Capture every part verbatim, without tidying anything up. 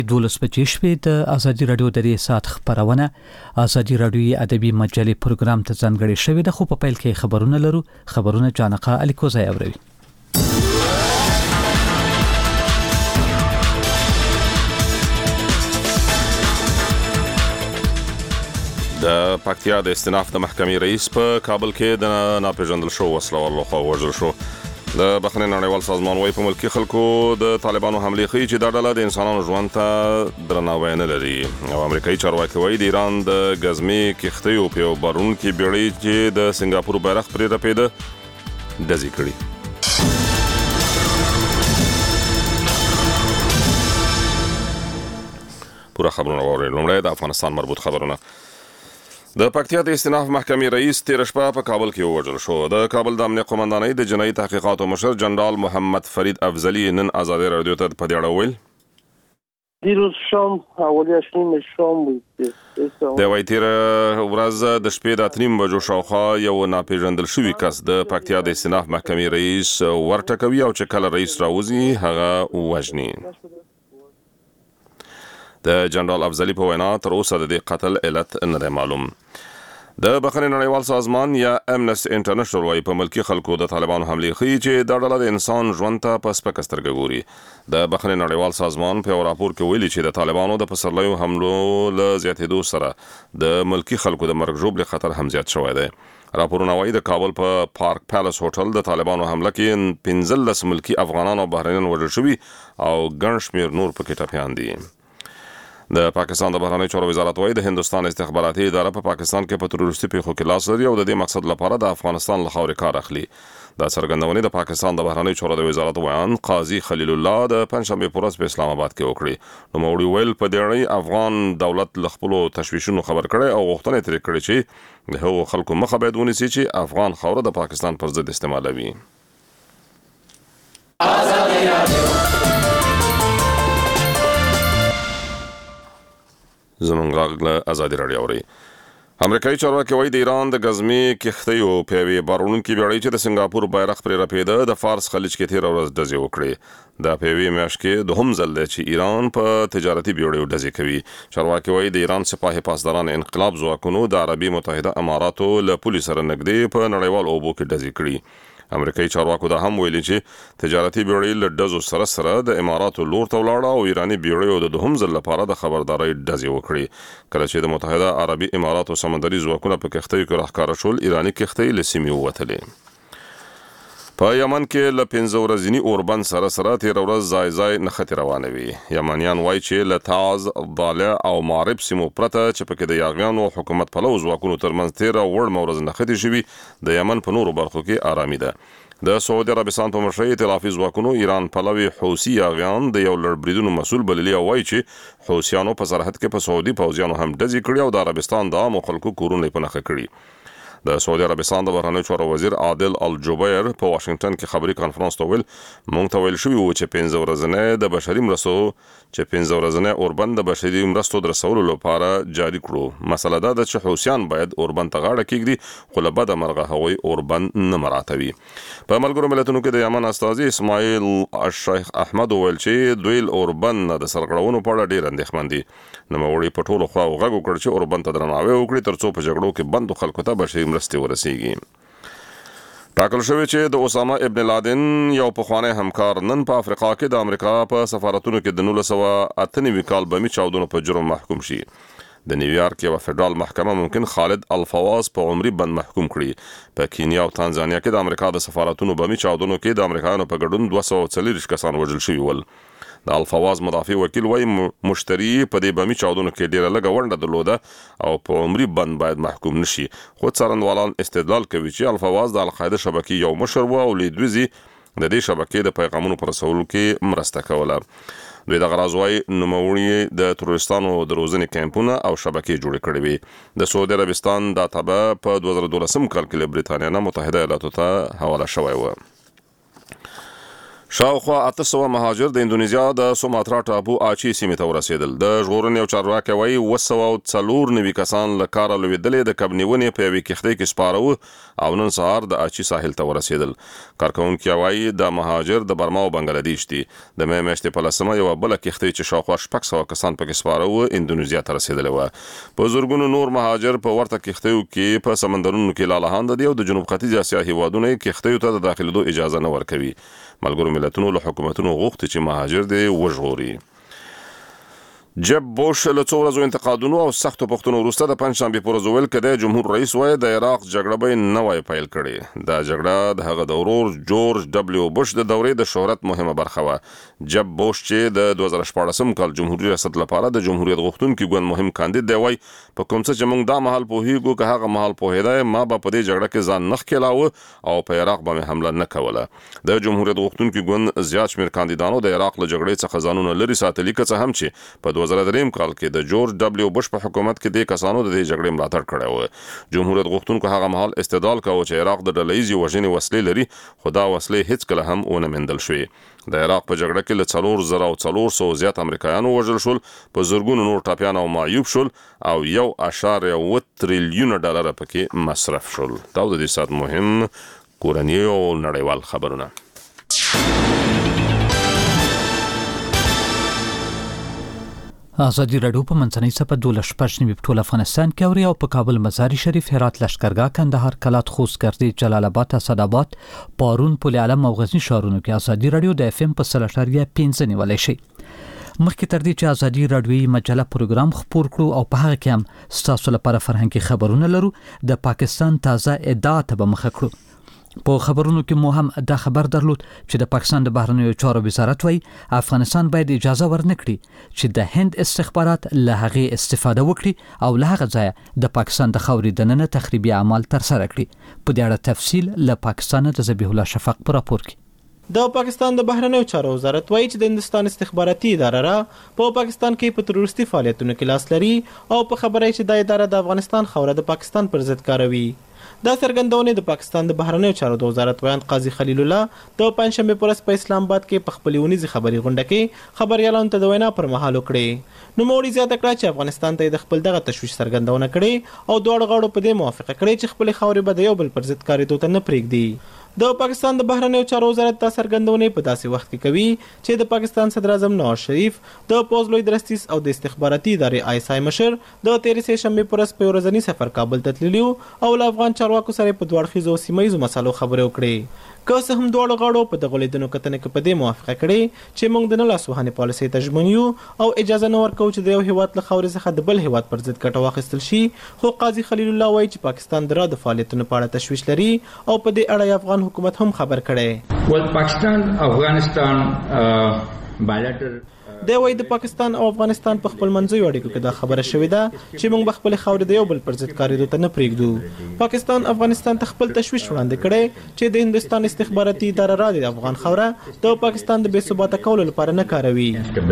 دولس بجې شپې د ازادي رادیو د دې سات خبرونه ازادي رادیو ادبي مجلې پروګرام ته ځانګړې شوې ده. خو په پیل کې خبرونه لرو. خبرونه جانقه الیکوزای اوروي. د پکتیا د استیناف د محکمې رئیس په کابل کې د ناپېژندل شو وسلوالو خوا وژل شو. د بخښنې نړیوال سازمان وايي په ملکي خلکو د طالبانو حملې ښیي چې دا ډله د انسانانو ژوند ته درناوی نه لري. او امریکایي چارواکي وايي د ایران د ګزمې کښتیو په یو بارونکي بېړۍ چې د سنګاپور بیرغ پرې رپېده ډزې کړي. پوره خبرونه واورئ. لومړی د افغانستان مربوط خبرونه. د پکتیا د استیناف محکمې رئیس تېره شپه په کابل کې ووژل شو. د کابل د امنیت قومندانۍ د جنایي تحقیقاتو مشر جنرال محمد فرید افضلي نن ازادي رادیو ته په دې اړه وویل. دیروز شام حوالی اشنیم شام بود. د وایي تېره ورځ د شپې د اته نیم بجو شاوخوا یو ناپېژندل شوي کس د پکتیا د استیناف محکمې رئیس ورټکوي او چې کله رئیس راوځي هغه وژني. د جنرال افضلي په وینا تر اوسه د دې قتل علت نه دی معلوم. د بخښنې نړیوال سازمان یا امنسټي انټرنیشنل وايي په ملکي خلکو د طالبانو حملې ښیي چې دا ډله د انسان ژوند ته په سپکه سترګه ګوري. د بخښنې نړیوال سازمان په یو راپور کې ویلي چې د طالبانو د پسرلیو حملو له زیاتېدو سره د ملکي خلکو د مرګ ژوبلې خطر هم زیات شوی دی. راپورونه وايي د کابل په پارک پیلس هوټل د طالبانو حمله کې پنځلس ملکي افغانان او بهرنیان وژل شوي او ګڼ شمېر نور پکې ټپیان دي. د پاکستان د بهرنیو چارو وزارت وايي د هندوستان استخباراتي اداره په پاکستان کې په تروریستي پیښو کې لاس لري او د دې مقصد لپاره د افغانستان له خاورې کار اخلي. دا څرګندونې د پاکستان د بهرنیو چارو د وزارت ویان قاضي خلیل الله د پنځشنبه په ورځ په اسلام آباد کې وکړي. نوموړي ویل په دې اړه افغان دولت له خپلو تشویشونو خبر کړي او غوښتنه ترې کړې چې د هغو خلکو مخه باید ونیسي چې افغان خاوره د پاکستان پر ضد استعمالوي. زمونږ غږ له ازادي راډیو اورئ. امریکایي چارواکي وايي د ایران د ګزمې کښتیو په یوې بارونکي بېړۍ چې د سنګاپور بیرغ پرې رپېده د فارس خلیج کې تېره ورځ ډزې وکړې. دا په یوې میاشت کې دوهم ځل دی چې ایران په تجارتي بېړیو ډزې کوي. چارواکي وايي د ایران سپاهي پاسداران انقلاب ځواکونو د عربي متحده اماراتو له پولې سره نږدې په نړیوال اوبو کې ډزې کړي. امریکایي چارواکو دا هم ویلي چې تجارتي بېړۍ له ډزو سره سره د اماراتو لور ته ولاړه او ایراني بېړیو د دوهم ځل لپاره د خبردارۍ ډزې وکړي. کله چې د متحده عربي اماراتو سمندري ځواکونه په کښتیو کې راښکاره شول ایراني کښتۍ له سیمې ووتلې. په یمن کې له پنځه ورځني اوربند سره سره تېره ورځ ځای ځای نښتې روانې وي. یمنیان وایي چې له تعز، ضالع او معرب سیمو پرته چې پکې د یاغیانو حکومت پلو ځواکونو ترمنځ تېره وړمه ورځ نښتې شوي د یمن په نورو برخو کې آرامي ده. د سعودي عربستان په مشرۍ ائتلافي ځواکونو ایران پلوي حوثي یاغیان د یو لړ بریدونو مسؤل بللي او وایي چې حوثیانو په سرحد کې په سعودي پوځیانو هم ډزې کړي او د عربستان د عامو خلکو کورونه یې په نښه کړي. د سعودي عربستان د بهرنیو چارو وزیر عادل الجبیر په واشنگټن کې خبري کانفرنس ته ویل مونږ ته ویل شوي وو چې پنځه ورځنی د بشري مرستو چې پنځه ورځنی اوربند د بشري مرستو د رسولو لپاره جاري کړو. مسله دا ده چې حوثیان باید اوربند ته غاړه کېږدي خو له بده مرغه هغوی اوربند نه مراعاتوي. په ملګرو ملتونو کې د یمن استازي اسماعیل الشیخ احمد ویل چې دوی اوربند د سرغړونو په اړه ډېر اندېښمن دي. نوموړي په ټولو خواو غږ وکړ چې اوربند ته درناوی وکړي ترڅو په جګړو کې بندو خلکو ته بشري مرستې ورسیږي. ټاکل شوی چې د اسامه ابن لادن یو پخوانی همکار نن په افریقا کې د امریکا په سفارتونو کې د نولس سوه اته نوي کال بمي چاودنو په جرم محکوم شي. د نیویارک یوه فدرال محکمه ممکن خالد الفواز په عمري بند محکوم کړي. په کینیا او تانزانیا کې د امریکا د سفارتونو بمي چاودنو کې د امریکایانو په ګډون دوه سوه څلوېښت کسان وژل شوي ول. د الفواز مدافع وکیل وايي مشتری په دې بمي چاودنو کې ډیره لږه ونډه درلوده او په عمري بند باید محکوم نشي. خو څارنوالان استدلال کوي چې الفواز د القاعده شبکې یو مشر و او لیدوزي د دې شبکې د پیغامونو پر رسولو کې مرسته کوله. دوی دغه راز وايي نوموړي د تروریستانو د روزنې کیمپونه او شبکې جوړې کړې وي. د سعودي عربستان دا تبه په دوه زره دولسم کال کې له برېټانیا نه متحده ایالاتو ته حواله شوی و. شاوخوا اته سوه مهاجر د اندونیزیا د سوماترا ټاپو آچي سیمې ته ورسېدل. د ژغورنې او چارواکي وایي اوه سوه او څلور نوي کسان له کاره لوېدلې د کب نیونې په یوې کښتۍ کې سپاره وو او نن سهار د آچي ساحل ته ورسېدل. کارکوونکي وایي د مهاجر د برما او بنګلادیش دي. د مې میاشتې په لسمه یوه بله کښتۍ چې شاوخوا شپږ سوه کسان پکې سپاره وو اندونیزیا ته رسېدلې وه. په زرګونو نور مهاجر په ورته کښتیو کې په سمندرونو کې لالهانده دي او د جنوب ختیځ اسیا هیوادونه یې کښتیو ته د داخلېدو اجازه نه ورکوي. ملګرو ملتونو له حکومتونو غوښتي چې مهاجر دې وژغوري. جب بوش له څو ورځو انتقادونو او سختو پوښتنو وروسته د پنجشنبې په ورځ وویل که د جمهور رئیس وای د عراق جګړه به یې نه وای پیل کړې. دا جګړه د هغه د ورور جورج ډبلیو بوش د دورې د شهرت مهمه برخه وه. جب بوش چې د دوه زره شپاړسم کال جمهوري ریاست لپاره د جمهوریت غوښتونکي ګوند مهم کاندید دی وای په کوم څه چې موږ دا مهال پوهیږو که هغه مهال پوهېدای ما به په دې جګړه کې ځان نه ښکېلاوه او په عراق به مې حمله نه کوله. د جمهوریت غوښتونکي ګوند زیات شمېر کاندیدانو د عراق له جګړې څخه ځانونه لرې ساتلي که څه هم چې په دوه زره درېیم کال کې د جورج ډبلیو بوش په حکومت کې د کسانو د دې جګړې ملاتړ کړی و. جمهوریت غوښتونکو هغه مهال استدلال کاوه چې عراق د ډلهییزې وژنې وسلې لري خو دا وسلې هیڅکله هم ونه موندل شوې. د عراق په جګړه کې له څلور زره او څلور سوه زیات امریکایان ووژل شول، په زرګونو نور ټپیان او معیوب شول او یو اشاریه اوه تریلیونه ډالره پکې مصرف شول. دا د دې ساعت مهم کورني او نړیوال خبرونه. ازادي راډیو په منځنۍ سپه دولس شپږ نیمې په ټول افغانستان کې اوري او په کابل مزار شریف، هرات، لشکرګاه، کندهار، کلات، خوست، ګردې، جلال آباد، اسداباد، پارون، پل علم او غزنی ښارونو کې ازادي راډیو د اف ام په سل اعشاریه پنځه نیولای شي. مخکې تر دې چې ازادي راډیوي مجله پروګرام خپور کړو او په هغه کې هم ستاسو لپاره فرهنګي خبرونه لرو، د پاکستان تازه ادعا ته به مخه کړو. په خبرونو کې مو هم دا خبر درلود چې د پاکستان د بهرنیو چارو وزارت وایي افغانستان باید اجازه ورنکړي چې د هند استخبارات له هغې استفاده وکړي او له هغه ځایه د پاکستان د خاورې دننه تخریبي اعمال ترسره کړي. په دې اړه تفصیل له پاکستانه د ذبیح الله شفق په راپور کې. د پاکستان د بهرنیو چارو وزارت وایي چې د هندستان استخباراتي اداره را په پاکستان کې په تروریستي فعالیتونو کې لاس لري او په خبره چې د اداره د افغانستان خوره د پاکستان پر ضد کاروي. دا څرګندونه د پاکستان د بهرنیو چارو د وزارت ویاند قاضي خلیل الله د پنځشنبه په ورځ په اسلام آباد کې په خپلې اونیزې خبري غونډه کې خبريالانو ته د وینا پر مهال وکړې. نوموړي زیاته کړه چې افغانستان ته د خپل دغه تشویش څرګندونه کړې او دواړو غاړو په دې موافقه کړې چې خپل خاورې به د یو بل پر ضد کاریدو ته نه پرېږدي. د پاکستان د بهرنیو چارو وزارت دا څرګندونه په داسې وخت کې کوي چې د پاکستان صدر اعظم نواز شریف د پوز لوی درستیز او د استخباراتي ادارې آی اس آی مشر د تیرې سه شنبه پر ورځ په ورځني سفر کابل ته تللی او له افغان چارواکو سره په دوه اړخیزو سیمه ییزو مسالو خبرې وکړې. که څه هم دواړو غاړو په دغو لیدنو کتنې کې په دې موافقه کړې چې موږ د نه لاسوهنې پالیسۍ ته ژمن یو او اجازه نه ورکوو چې د یو هیواد له خاورې څخه د بل هیواد پر ضد ګټه واخیستل شي. خو قاضي خلیل الله وایي چې پاکستان د را د فعالیتونو په اړه تشویش لري او په دې اړه افغان حکومت هم خبر کړی. ول پاکستان افغانستان بایلټر دی وایي د پاکستان او افغانستان په خپل منځیو اړیکو کې دا خبره شوې ده چې موږ به خپل خاورې د یو بل پر ضد کاریدو ته نه پرېږدو. پاکستان افغانستان ته خپل تشویش وړاندې کړی چې د هندستان استخباراتي اداره را د افغان خاوره د پاکستان د بې ثباته کولو لپاره نه کاروي.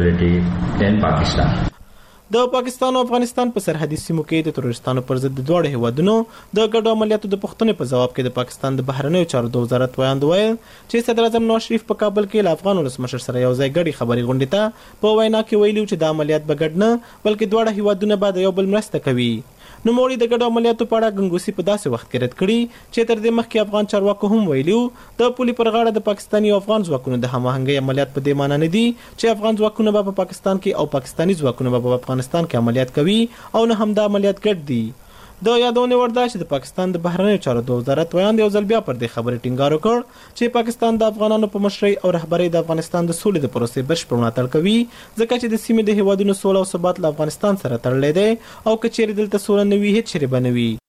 د پاکستان او افغانستان په سرحدي سیمو کې د تروریستانو پر ضد د دواړو هیوادونو د ګډو عملیاتو د پوښتنې په جواب کې د پاکستان د بهرنیو چارو د وزارت ویاند ویل چې صدر اعظم نواز شریف په کابل کې له افغان ولسمشر سره یو ځای ګډې خبرې غونډې ته په وینا کې ویلي چې د عملیات به ګډ نه بلکې دواړه هیوادونه به د یو بل مرسته کوي. نوموړي د ګډو عملیاتو په اړه ګنګوسي په داسې وخت کې رد کړي چې تر دې مخکې افغان چارواکو هم ویلي د پولې پر غاړه د پاکستاني او افغان ځواکونو د هماهنګۍ عملیات په دې معنی نه دي چې افغان ځواکونه به په پاکستان کې او پاکستاني ځواکونه به په افغانستان کې عملیات کوي او نه هم دا عملیات ګډ دي. د یادونه ورده چې د پاکستان د بهرنیو چارو د وزارت ویاند یو ځل بیا پر دې خبرې ټینګار وکړ چې پاکستان د افغانانو په مشرۍ او رهبرۍ د افغانستان د سولې د پروسې بشپړ ملاتړ کوي ځکه چې د سیمې د هیوادونو سوله او ثبات له افغانستان سره تړلی دی او که چیرې دلته سوله نه وي هیڅ چیرې به نه وي.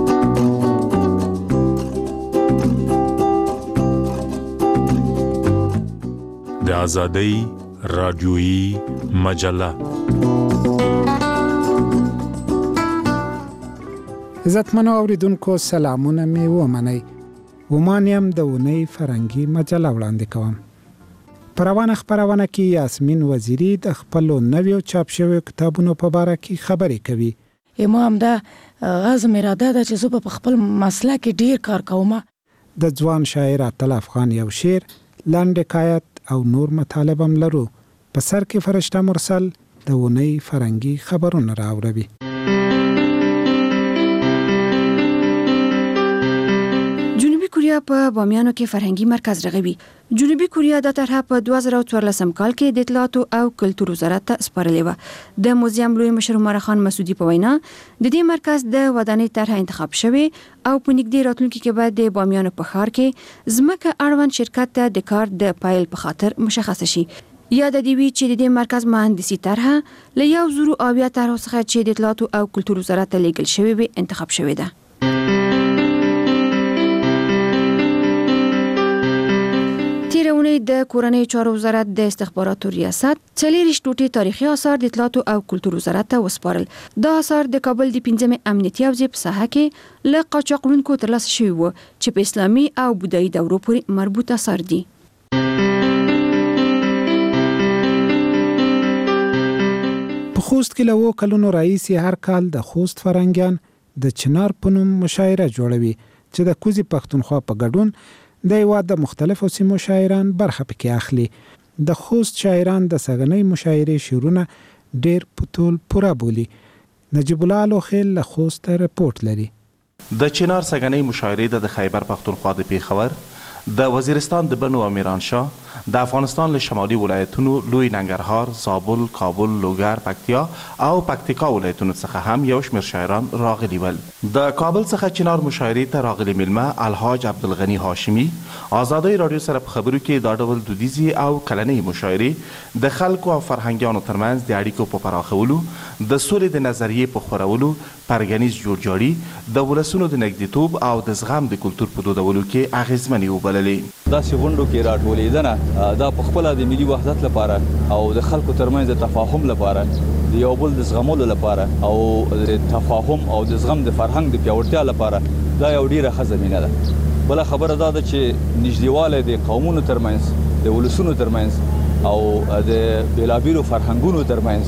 د آزادۍ راډیویي مجله. عزتمنو اوریدونکو سلامونه می ومنئ. ومانیم د اونۍ فرهنګي مجله وړاندې کوم. په روانه خپرونه کې یاسمین وزیری د خپلو نویو چاپ شویو کتابونو په باره کې خبرې کوي. ما هم دا عزم اراده ده چې زه په خپل مسله کې ډیر کار کوم. د ځوان شاعر اتل افغان یو شعر، لنډ حکایت او نور مطالب هم لرو. په سر کې فرشته مرسل د ونی فرنګي خبرونه راوړي. جنوبي کوریا په بامیانو کې فرهنګي مرکز رغوي. جنوبي کوریا د طرحه په دوه زره څوارلسم کال کې د اطلاعاتو او کلتور وزارت ته سپارلې و. د موزیم لوی مشر عمر خان مسعودي په وینا د دې مرکز د ودانۍ طرحه انتخاب شوی او په نږدې راتلونکي کې به د بامیانو په ښار کې ځمکه اړوند شرکت ته د کار د پایل په خاطر مشخص شي. یا د دې وی چې د دې مرکز مهندسي طرحه له یو زرو اویا طرحو څخه چې د اطلاعاتو او کلتور وزارت ته لیږل شوی وي انتخاب شوی ده. تیرونی د کورنۍ چارو وزارت د استخباراتو ریاست څلېرویشت ټوټې تاریخي آثار د اطلاعاتو او کلتور وزارت ته وسپارل. دا آثار د کابل د پنځمې امنیتي حوزې په ساحه کې له قاچاقونکو ترلاسه شوي وو چې په اسلامي او بودایي دورو پورې مربوط آثار دي. په خوست کې له اوو کلونو راهیسې هر کال د خوست فرهنګیان د چنار په نوم مشاعره جوړوي چې د کوزي پښتونخوا په ګډون د هېواد د مختلفو سیمو شاعران برخه پکې اخلي. د خوست شاعران د سږنۍ مشاعرې شعرونه ډېر په طول پوره بولي. نجیب الله لوخیل له خوست رپورټ لري. د چنار سږنۍ مشاعرې د خیبر پښتونخوا د پیښور، د وزیرستان د بنو امیران شاه، د افغانستان له شمالي ولایتونو لوی ننګرهار، زابل، کابل، لوګر، پکتیا او پکتیکا ولایتونو څخه هم یو شمېر شاعران راغلي ول. د کابل څخه چنار مشاعرې ته راغلي میلمه الحاج عبدالغني هاشمي آزادۍ راډیو سره په خبرو کې دا ډول دودیزې او کلنۍ مشاعرې د خلکو او فرهنګیانو ترمنځ د اړیکو په پراخولو، د سولې د نظریې په خپرولو، پرګنیز جوړجاړي، د ولسونو د نږدېتوب او د زغم د کلتور په دودولو کې اغېزمنې وبللې. داسې غونډو کې راټولېدنه دا په خپله د ملي وحدت لپاره او د خلکو ترمنځ د تفاهم لپاره، د یو بل د زغمولو لپاره او د تفاهم او د زغم د فرهنګ د پیاوړتیا لپاره دا یو ډیره ښه زمینه ده. بله خبره دا ده چې نږدېوالی د قومونو ترمنځ، د ولسونو ترمنځ او د بېلابېلو فرهنګونو ترمنځ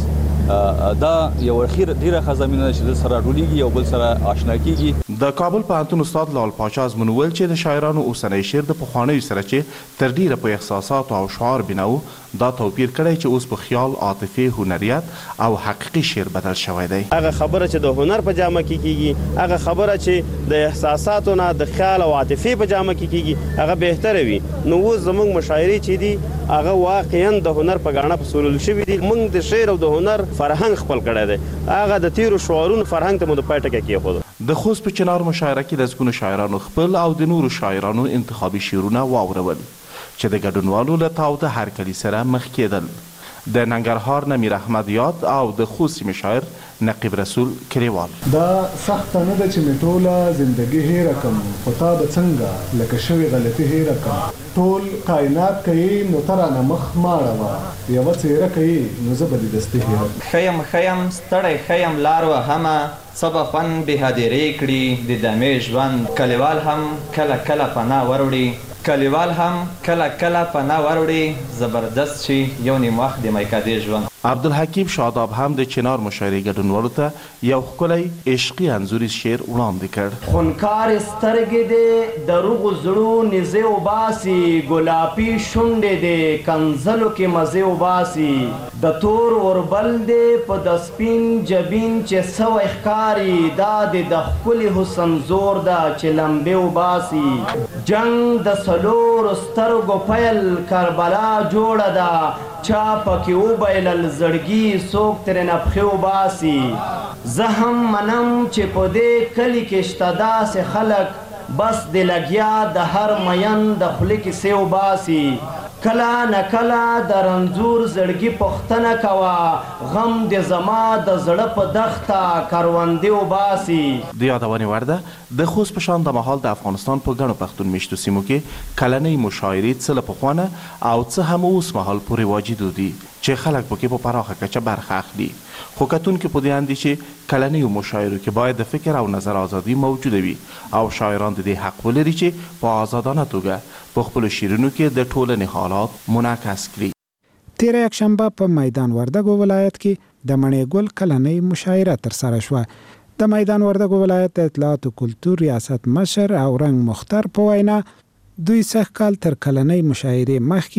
دا یو ډیره ښه زمینه ده چې د سره راټولېږي او بل سره آشنا کېږي. د کابل پوهنتون استاد لال پاچا ازمنول چې د شاعرانو اوسنی شعر د پخوانیو سره چې تر ډیره په احساساتو او شعار بناو دا توپیر کړی چې اوس په خیال، عاطفې، هنریت او حقیقي شعر بدل شوی دی. هغه خبره چې د هنر په جامه کې کیږي، هغه خبره چې د احساساتو نه د خیال او عاطفې په جامه کې کیږي، هغه بهتره وي. نو اوس زموږ مشاعرې چې دي هغه واقعا د هنر په ګاڼه پسولل شوي دي. موږ د شعر او د هنر فرهنګ خپل کړی دی. هغه د تیرو شعارونو فرهنګ ته مو د پای ټکی کېښود. د خوست په چنار مشاعره کې لسګونو شاعرانو خپل او د نورو شاعرانو انتخابي شعرونه واورول چې د ګډونوالو له تاوده هرکلي سره مخ کېدل. د ننګرهار نه میر احمد یاد او د خوست سیمې شاعر نقیب رسول کلیوال. دا سخته نه ده چې مې ټوله زندګي هیره کړم، خو تا به څنګه لکه شوې غلطي هیره کړم. ټول کائنات کوي نو ته رانه مخ مه اړوه، یوه څېره کوي نو زه به دې دستي هیره کړم. ښه یم ښه یم ستړی ښه یم لار وهمه، څه به خوند بې هدیرې کړي د دمې ژوند. کلیوال هم کله کله پناه وروړي، کلیوال هم کله کله پناه وروړي، زبردست شي یو نیم وخت د میکدې ژوند. عبدالحکیم شاداب هم د چنار مشاعرې ګډونوالو ته یو ښکلی عشقي انځوریز شعر وړاندې کړ. خونکارې سترګې دې د روغو زړو نیزې وباسي، ګلابي شونډې دې کنځلو کې مزې وباسي، د تور اوربل دې په د سپین جبین چې سوی ښکاري، دا دې د ښکلي حسن زور ده چې لمبې وباسي. جنګ د څلورو سترګو پیل کربلا جوړه ده، چا پکې وبایلل زړګي څوک ترې نه پښې وباسي. زه هم منم چې په دې کلي کې شته داسې خلک بس د لګیا د هر مین د خولې کیسې وباسي. کله نه کله د رنځور زړګي پوښتنه کوه، غم د زما د زړه په دښته کروندې وباسي. د یادونې وړ ده د خوست په شان د مهال د افغانستان په ګڼو پښتون میشتو سیمو کې کلنۍ مشاعرې څه له پخوانه او څه هم اوس مهال پورې واجد دي چې خلک پکې په پراخه کچه برخه اخلي. خو کتونکي په دې اند چې کلنیو مشاعرو کې باید د فکر او نظر ازادي موجوده وي او شاعران د دې حق ولري چې په آزادانه توګه په خپلو شعرونو کې د ټولنې حالات منعکس کړي. تېره یکشنبه په میدان وردګو ولایت کې د مڼې ګل کلنۍ مشاعره ترسره شوه. د میدان وردګو ولایت د اطلاعات او کلتور ریاست مشر او رنګ مختار په وینا دوی سږ کال تر کلنۍ مشاعرې مخکې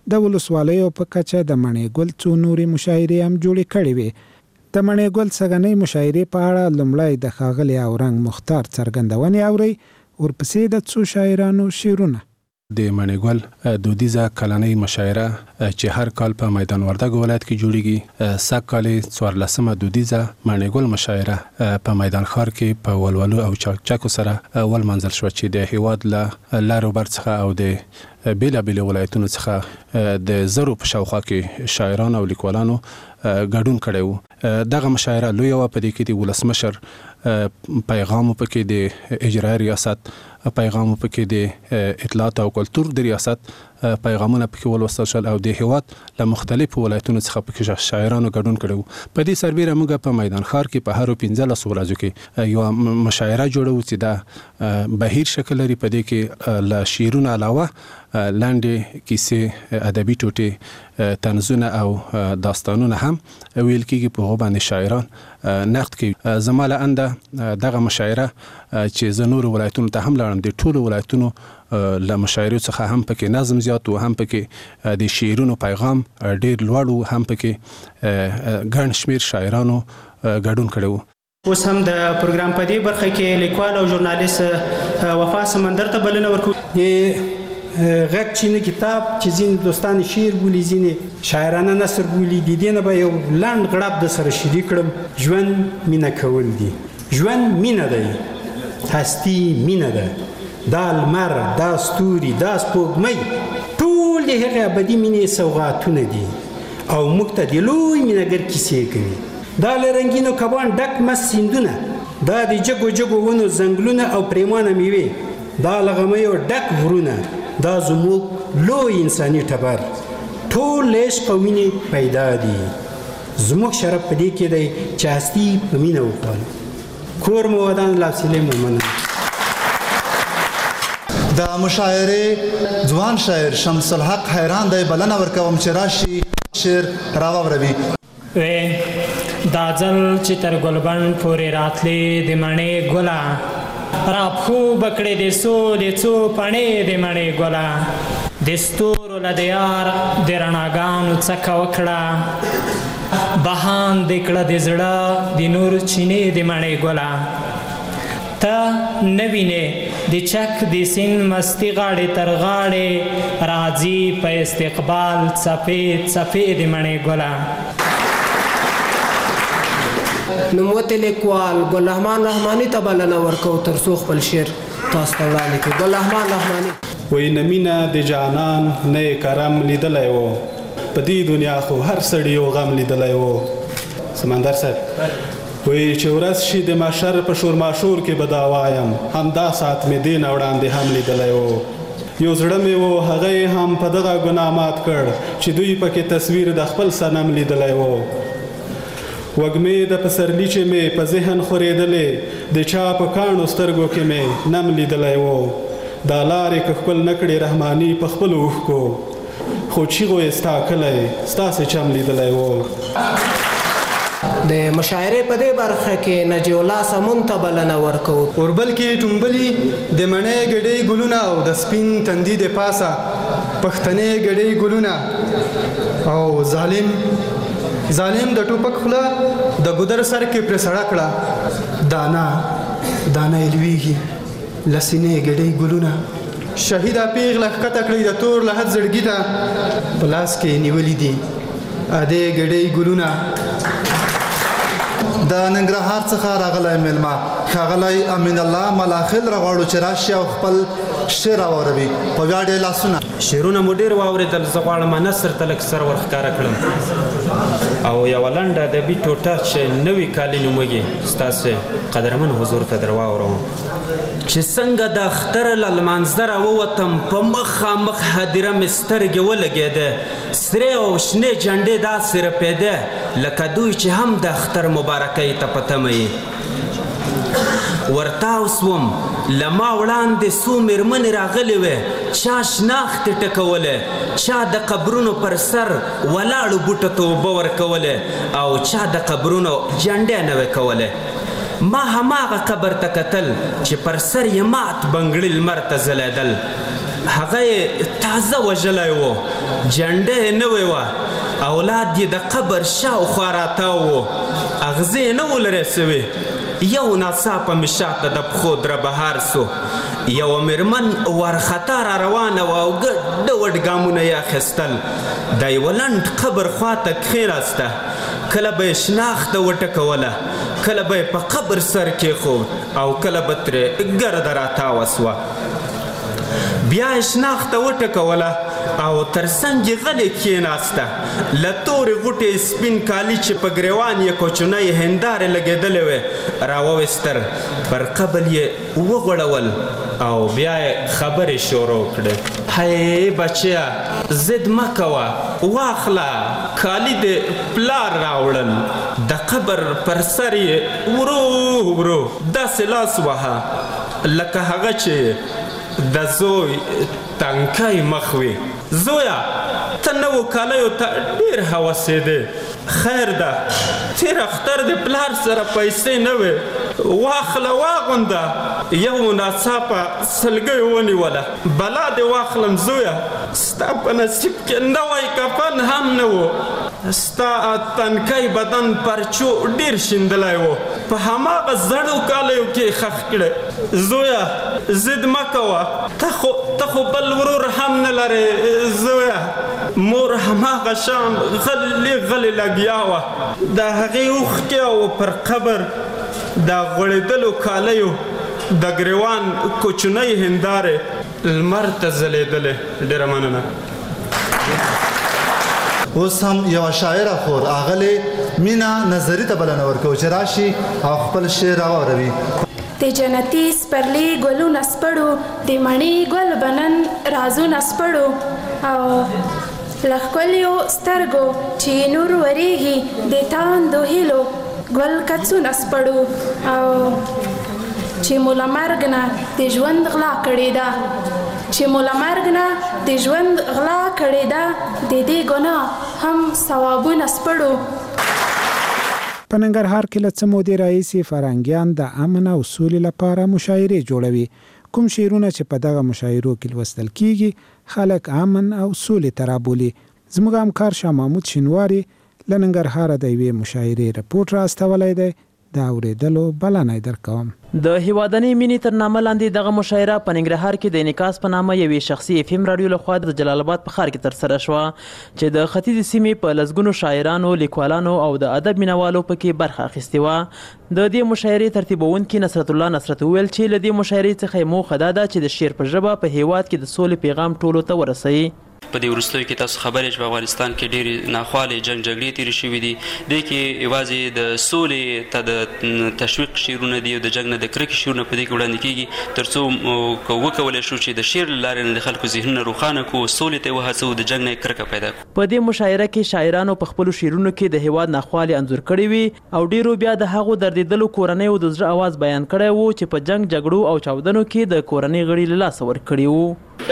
د ولسوالیو په کچه د مڼې ګل څو نورې مشاعرې هم جوړې کړې وې. د مڼې ګل څګنۍ مشاعرې په اړه لومړی د ښاغلي اورنګ مختار څرګندونې اورئ، ورپسې د څو شاعرانو شعرونه. د مڼې ګل دودیزه کلنۍ مشاعره چې هر کال په میدان وردګ ولایت کې جوړیږي، سږ کال څوارلسمه دودیزه مڼې ګل مشاعره په میدان ښار کې په ولولو او چکچکو سره ولمانځل شوه چې د هیواد له لر و بر څخه او د بیلابیلو ولایتونو څخه د زرو په شاوخوا کې شاعران او لیکوالانو ګډون کړی و. دغه مشاعره لویه وه، په دې کې د ولسمشر پیغام پکې، د اجرایي ریاست پیغام پکې، د اطلاعات او کلتور د ریاست پیغامونه پکې ولوستل شول او د هیواد له مختلفو ولایتونو څخه پکې شاعرانو ګډون کړی و. په دې سربیره موږ په میدان ښار کې په هرو پنځلسو ورځو کې یوه مشاعره جوړوو چې دا بهیر شکل لري. په دې کې له شعرونو علاوه لنډې کیسې، ادبي ټوټې، طنزونه او داستانونه هم ویل کېږي. په هغو باندې شاعران نقد کوي. زما له انده دغه مشاعره چې زه نورو ولایتونو ته هم لاړم، د ټولو ولایتونو له مشاعرو څخه هم پکې نظم زیات و، هم پکې د شعرونو پیغام ډېر لوړ و، هم پکې ګڼ شمېر شاعرانو ګډون کړی و. اوس هم د پروګرام په دې برخه کې لیکوال او ژورنالیست وفا سمندر ته بلنه ورکوو. غږ چینه کتاب چې ځینې دوستان شعر بولي، ځینې شاعرانه نثر بولي، د دې نه به یو لنډ غړپ د سره شریک کړم. ژوند مینه کول دي، ژوند مینه دی، هستی مینه ده، دا لمر، دا ستوري، دا سپوږمۍ ټول د هغې ابدي مینې سوغاتونه دي او موږ ته د لوی مینهګر کیسې کوي. دا له رنګینو کبان ډک مست سیندونه، دا د جګو جګو ونو ځنګلونه او پریمانه میوې، دا له غمیو ډک غرونه، دا زموږ لوی انساني ټبر، ټول له عشق او مینې پیدا دي. زموږ شرف په دې کې دی چې هستي په مینه وپالو. کور مو ودان، لاسیلې مو مننه. د مشاعرې ځوان شاعر شمس الحق حیران دی، بلنه ورکوم چې راشي شعر راواوروي. دا ځل چې تر ګلبن پورې راتلې د مڼې ګله، راپښو بکړې د څو د څو پڼې د مڼې ګله، د ستورو له د یار د رڼاګانو څکه وکړه، بهان دې کړه د زړه د نور چینې د مڼې ګله. ته نه وینې د چک د سیند مستي غاړې تر غاړې، راځي په استقبال څپې څپې د مڼې ګله. نوموتی لیکوال ګل رحمان رحماني ته بلنه ورکوو تر څو خپل شعر تاسو ته وړاندې کړي. ګل رحمان رحماني وایي نه مینه د جانان نه یې کرم لیدلی و، په دې دنیا خو هر سړي یو غم لیدلی و. سمندر صاحب وایي چې ورځ شي د محشر په شور ماشور کې به دا وایم، همدا ساعت مې دې نه وړاندې هم لیدلی و. یو زړه مې و هغه یې هم په دغه ګناه مات کړ چې دوی پکې تصویر د خپل صنم لیدلی و. وږمې د پسرلي چې مې په ذهن خورېدلې، د چا په کاڼو سترګو کې مې نم لیدلی و. دا لارې که ښکل نه کړې رحماني په خپلو اوښکو، خو چیغو یې ستا کلی ستاسې چم لیدلی و. د مشاعرې په دې برخه کې نجیب الله سمون ته بلنه ورکوو. اوربل کې ټومبلي د مڼې ګډۍ ګلونه او د سپین تندي د پاسه پښتنې ګډۍ ګلونه، او ظالم ظالم د ټوپک خوله د ګودر سر کې پرې سړه کړه، دانا دانا یې لویږي له سینې ګډۍ ګلونه. شهیده پیغله ښکته کړئ د تور لحد زړګي ته، په لاس کې نیولي دي ادې ګډۍ ګلونه. د ننګرهار څخه راغلی میلمه ښاغلی امین الله ملاخل راغواړو چې راشي او خپل شعر راواروي. په ویاړ یې لاسونه. شعرونه مو ډېر واورېدل، زه غواړم نثر ته لږ سر ورښکاره کړم او یوه لنډه ادبي ټوټه چې نوي کالي نوموږي ستاسې قدرمن حضور ته در واوروم. چې څنګه د اختر له لمانځه راووتم، په مخامخ هدیره مې سترګې ولګېده، سرې او شنې جنډې داسې رپېده لکه دوی چې هم د اختر مبارکۍ ته په تمه یې. ورتاو سوم، له ما وړاندې څو مېرمنې راغلې وې، چا شناختې ټکولې، چا د قبرونو پر سر ولاړو بوټو ته اوبه ورکولې او چا د قبرونو جنډې نه وې کولې. ما هماغه قبر ته کتل چې پر سر یې مات بنګړي لمر ته ځلېدل، هغه یې تازه وژلی و جنډه نه ویوه اولاد یې د قبر شاوخوا راتاو و اغزې نه ولرې سوې یو ناڅاپه مې شاته د پښو دره بهار سو یوه مېرمن وارخطا را روانه وه او ګډ وډ ګامونه یې اخیستل د یوه لنډ قبر خواته کښېناسته کله به یې شناخته وټکوله کله به یې په قبر سر کېښود او کله به ترې ګرده راتاوه سوه بیا یې شناخته وټکوله او تر څنګ یې غلې کښېناسته له تورې غوټې سپین کالي چې په ګریوان یې کوچنۍ هندارې لګېدلې وې راوویستل پر قبر یې وغوړول او بیا یې خبرې شروع کړې هی بچیه ضد مه کوه واخله کالي دې پلار راوړل د قبر پر سر یې ورو ورو داسې لاس وهه لکه هغه چې د زوی تنکی مخ وي زویا ته نوو کالیو ته ډېر هوسېدې خیر ده تېر اختر د پلار سره پیسې نه وې واخله واغونده یو ناڅاپه سلګۍ ونیوله بلا دې واخلم زویا ستا په نصیب کې نوی کفن هم نه و ستا تنکی بدن پرچو ډېر شیندلی و په هماغه زړو کالیو کې خښ کړې زویا ضد مه کوه ته خو ته خو بل ورور هم نه لرې زویا مور هماغه شان غلې غلې لګیا وه د هغې اوښکې او پر قبر د غوړېدلو کالیو د ګریوان کوچنۍ هندارې لمر ته ځلېدلې ډېره مننه اوس هم یوه شاعره خور اغلې مینا نظري ته بلنه ورکوو چې راشي او خپل شعر راواروي د جنتي سپرلي ګلونه سپړو د مڼې ګل بنن رازونه سپړو او له ښکلیو سترګو چې نور ورېږي د تاندو هیلو ګل کڅونه سپړو او چې مو له مرګ نه د ژوند غلا کړې ده چې مو له مرګ نه د ژوند غلا کړې ده د دې ګناه هم ثوابونه سپړو په ننګرهار کې له څه مودې راهیسې فرهنګیان د امن او سولې لپاره مشاعرې جوړوي کوم شعرونه چې په دغه مشاعرو کې لوستل کیږي خلک امن او سولې ته رابولي زموږ همکار شاه محمود شینواري له ننګرهاره د یوې مشاعرې رپورټ راستولی دی د اورېدلو بلنه یې درکوم د هیوادنۍ مینې تر نامه لاندې دغه مشاعره په ننګرهار کې د انعکاس په نامه یوې شخصي اف ام راډیو لخوا د جلال آباد په ښار کې ترسره شوه چې د ختیځې سیمې په لسګونو شاعرانو لیکوالانو او د ادب مینوالو پکې برخه اخیستې وه د دې مشاعرې ترتیبوونکي نصرت الله نصرت وویل چې له دې مشاعرې څخه یې موخه دا ده چې د شعر په ژبه په هیواد کې د سولې پیغام ټولو ته ورسوي په دې وروستیو کې تاسو خبرې چې په افغانستان کې ډېرې ناخوالې جنګ جګړې تېرې شوي دي دې کې یوازې د سولې ته د تشویق شعرونه دي او د جنګ نه د کرکې شعرونه په دې کې وړاندې کېږي تر څو وکولی شو چې د شعر له لارې نه د خلکو ذهنونه روښانه کړو سولې ته یې وهڅوو د جنګ نه یې کرکه پیدا کړو په دې مشاعره کې شاعرانو په خپلو شعرونو کې د هیواد ناخوالې انځور کړې وي او ډېرو بیا د هغو دردېدلو کورنیو د زړه اواز بیان کړی و چې په جنګ جګړو او چاودنو کې د کورنۍ غړي له لاسه ورکړي وو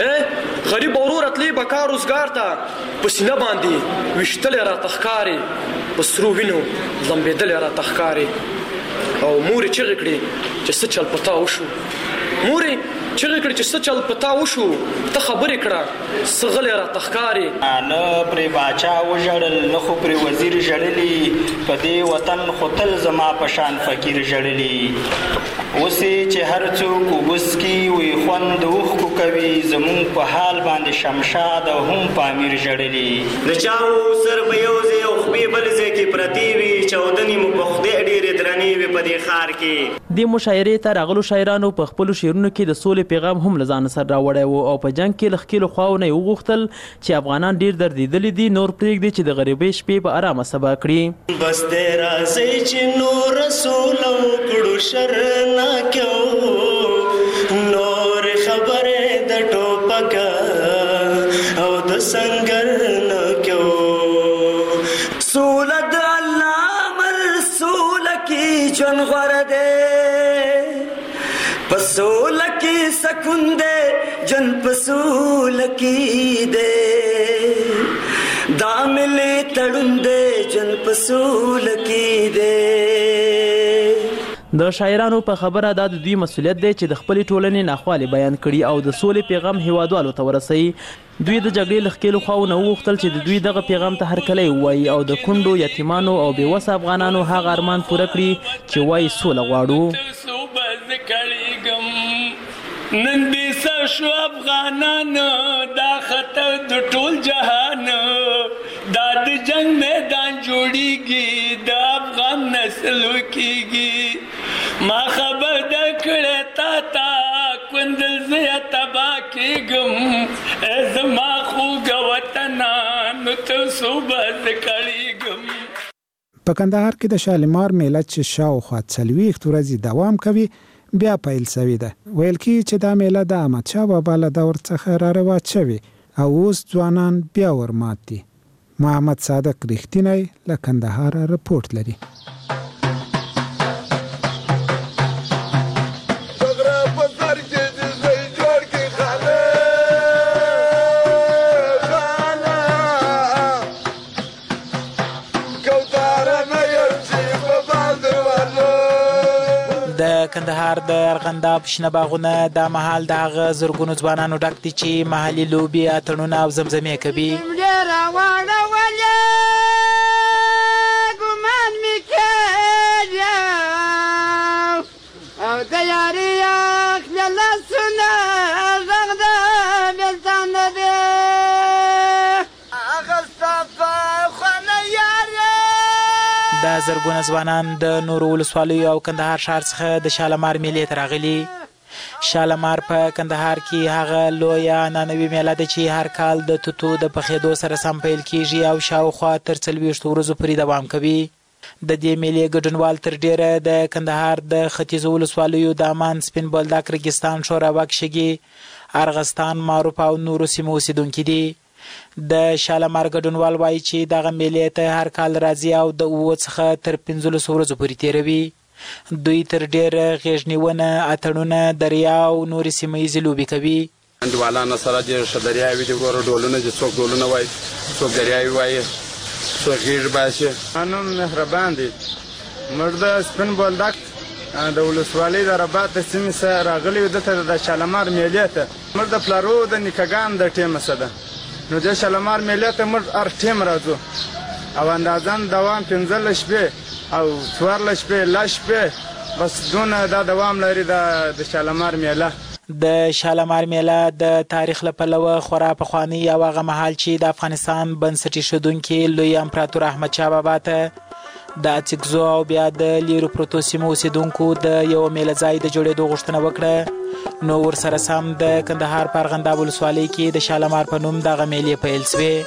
غریب ورور اتلی به کار روزګار ته په سینه باندې ویشتلی راته ښکاري په سرو وینو لمبېدلی راته ښکاري او مورې چغې کړې چې څه چل په تا وشو مورې چغې کړې چې څه چل په تا وشو ته خبرې کړه څه غلی راته ښکاري نه پرې باچا وژړل نه خو پرې وزیر ژړلي په دې وطن خو تل زما په شان فقیر ژړلي اوسې چې هر څوک اوبس کې وي خوند د اوښکو کوي زمونږ په حال باندې شمشاد او هم پامیر ژړلي د چاو سر به یو ځای او خپې بل ځای کې پرتې وي چاودنې مو په خدای ډېرې درنې وي په دې ښار کې دې مشاعرې ته راغلو شاعرانو په خپلو شعرونو کې د سولې پیغام هم له ځانه سره راوړی و او په جنګ کې له ښکېلو خواو نه یې وغوښتل چې افغانان ډېر دردېدلي دي نور پرېږدي چې د غریبۍ شپې په ارامه سبا کړي بس دې راځئ چې نور رسولو کړو شر نه کیو نور خبرې د ټوپک او د سنگر نه کیو سوله د الله امر سوله کې ژوند غوره دی په سوله کې سکون دی ژوند په سوله کې دی دا ملې تړون دی ژوند په سوله کې دی د شاعرانو په خبره دا د دوی مسولیت دی چې د خپلې ټولنې ناخوالې بیان کړي او د سولې پیغام هیوادوالو ته ورسوي. دوی د جګړې له ښکېلو خواو نه وغوښتل چې د دوی دغه پیغام ته هرکلی ووایي او د کونډو یتیمانو او بېوسه افغانانو هغه ارمان پوره کړي چې وایي سوله غواړو. نن دې څه شو افغانان دا خطر د ټول جهان دا د جنگ میدان جوړیږي د افغان نسل کیږي ما خبر در کړه تا تا کندل زه تبا کېږم ای زما خوږه وطنه نو ته صوبه کړېږم. په کندهار کې د شالمار میله چې شاوخوا څلوېښت ورځې دوام کوي بیا پیل شوې ده. ویل کېږي چې دا میله د احمدشاه بابا له دور څخه را رواج شوې او اوس ځوانان بیا ورمات دي. محمد صادق رښتینی له کندهاره رپورټ لري. کندهار د ارغنداب شنه باغونه د مهال د هغه زرګونو ځوانانو ډک دي چې محلي لوبې اتڼونه او زمزمې کوي. د زرګونه ځوانان د نورو ولسوالیو او کندهار ښار څخه د شالمار میلې ته راغلي. شالمار په کندهار کې هغه لویه عنعنوي میله ده چې هر کال د توتو د پخېدو سره سم پیل کیږي او شاوخوا تر څلوېښتو ورځو پورې دوام کوي. د دې میلې ګډونوال تر ډیره د کندهار د ختیځو ولسوالیو د امان، سپین بولدک، ریګستان، شورابک، شګي، ارغستان، معروف او نورو سیمو اوسېدونکي دي. د شالمار ګډونوال وایي چې دغه میلې ته هر کال راځي او د اووه څخه تر پنځلسو ورځو پورې تېروي. دوی تر ډېره غېږنیونه، اتڼونه، دریا او نورې سیمه ییزې لوبې کوي. انډیوالانو سره ډېر ښه دریاوې دي. ورو ډولونه دي، څوک ډولونه وایي، څوک دریاوې وایي، څوک غېږ باسي. قانون مهربان دي. موږ د سپین بولدک د ولسوالۍ د رباط د سیمې څخه راغلي یو دلته د شالمار میلې ته. موږ د پلارو د نیکهګانو د ټیمه څخه ده. نو د شالمار میلې ته موږ هر ټیم راځو او اندازان دوام پنځلس شپې او څوارلس شپې لس شپې بس دونه دا دوام لري د شالمار میله. د شالمار میله د تاریخ له پلوه خورا پخواني او هغه مهال چې د افغانستان بنسټ ایښودونکي لوی امپراتور احمدشاه بابا ته د اڅکزو او بیا د لیرو پروتو سیمو اوسېدونکو د یوه میله ځای د جوړېدو غوښتنه وکړه. نو ورسره سم د کندهار په ارغنداب ولسوالۍ کې د شالمار په نوم دغه میلې پیل سوې.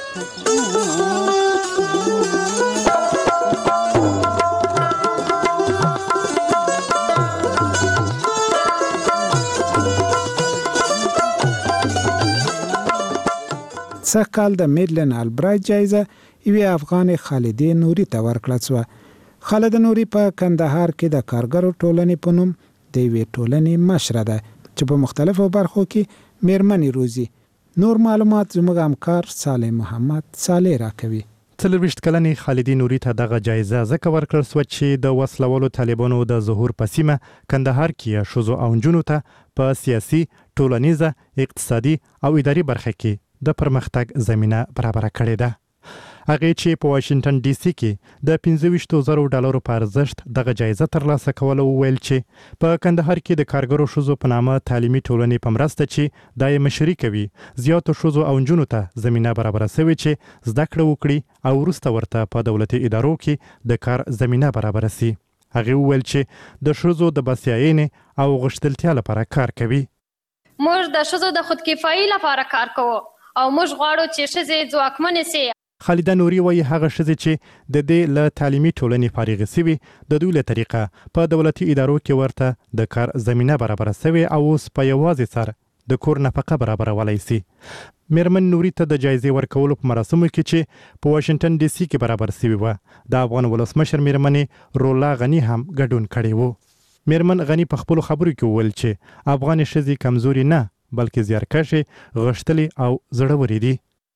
سږ کال د میډلن البرایټ جایزه یوې افغانې خالدې نوري ته ورکړل شوه. خالده نوري په کندهار کې د کارګرو ټولنې په نوم د یوې ټولنې مشره ده چې په مختلفو برخو کې میرمنې روزي. نور معلومات زموږ همکار صالح محمد صالح راکوي. څلوېښت کلنې خالدې نوري ته دغه جایزه ځکه ورکړل سوه چې د وسلوالو طالبانو د ظهور په سیمه کندهار کې ښځو او نجونو ته په سیاسي، ټولنیزه، اقتصادي او اداري برخه کې د پرمختګ زمینه برابره کړې ده. هغې چې په واشنګټن ډي سي کې د پنځه ویشتو زرو ډالرو په ارزښت دغه جایزه ترلاسه کوله وویل چې په کندهار کې د کارګرو ښځو په نامه تعلیمي ټولنې په مرسته چې دا یې مشري کوي زیاتو ښځو او نجونو ته زمینه برابره سوې چې زده کړه وکړي او وروسته ورته په دولتي ادارو کې د کار زمینه برابره سي. هغې وویل چې د ښځو د بسیاینې او غښتلتیا لپاره کار کوي. موږ د ښځو د خودکفایي لپاره کار کوو او موږ غواړو چې ښځې ځواکمنې سي. خالده نوري وایي هغه ښځې چې د دې له تعلیمي ټولنې فارغې سوي د دوی له طریقه په دولتي ادارو کې ورته د کار زمینه برابره سوې او اوس په یوازې سر د کور نفقه برابرولی سي. میرمن نوري ته د جایزې ورکولو په مراسمو کې چې په واشنګټن ډي سي کې برابر سوي وه د افغان ولسمشر میرمنې رولا غني هم ګډون کړی و. میرمن غني په خپلو خبرو کې وویل چې افغانې ښځې کمزوري نه بلکې زیارکښې، غښتلې او زړورې دي.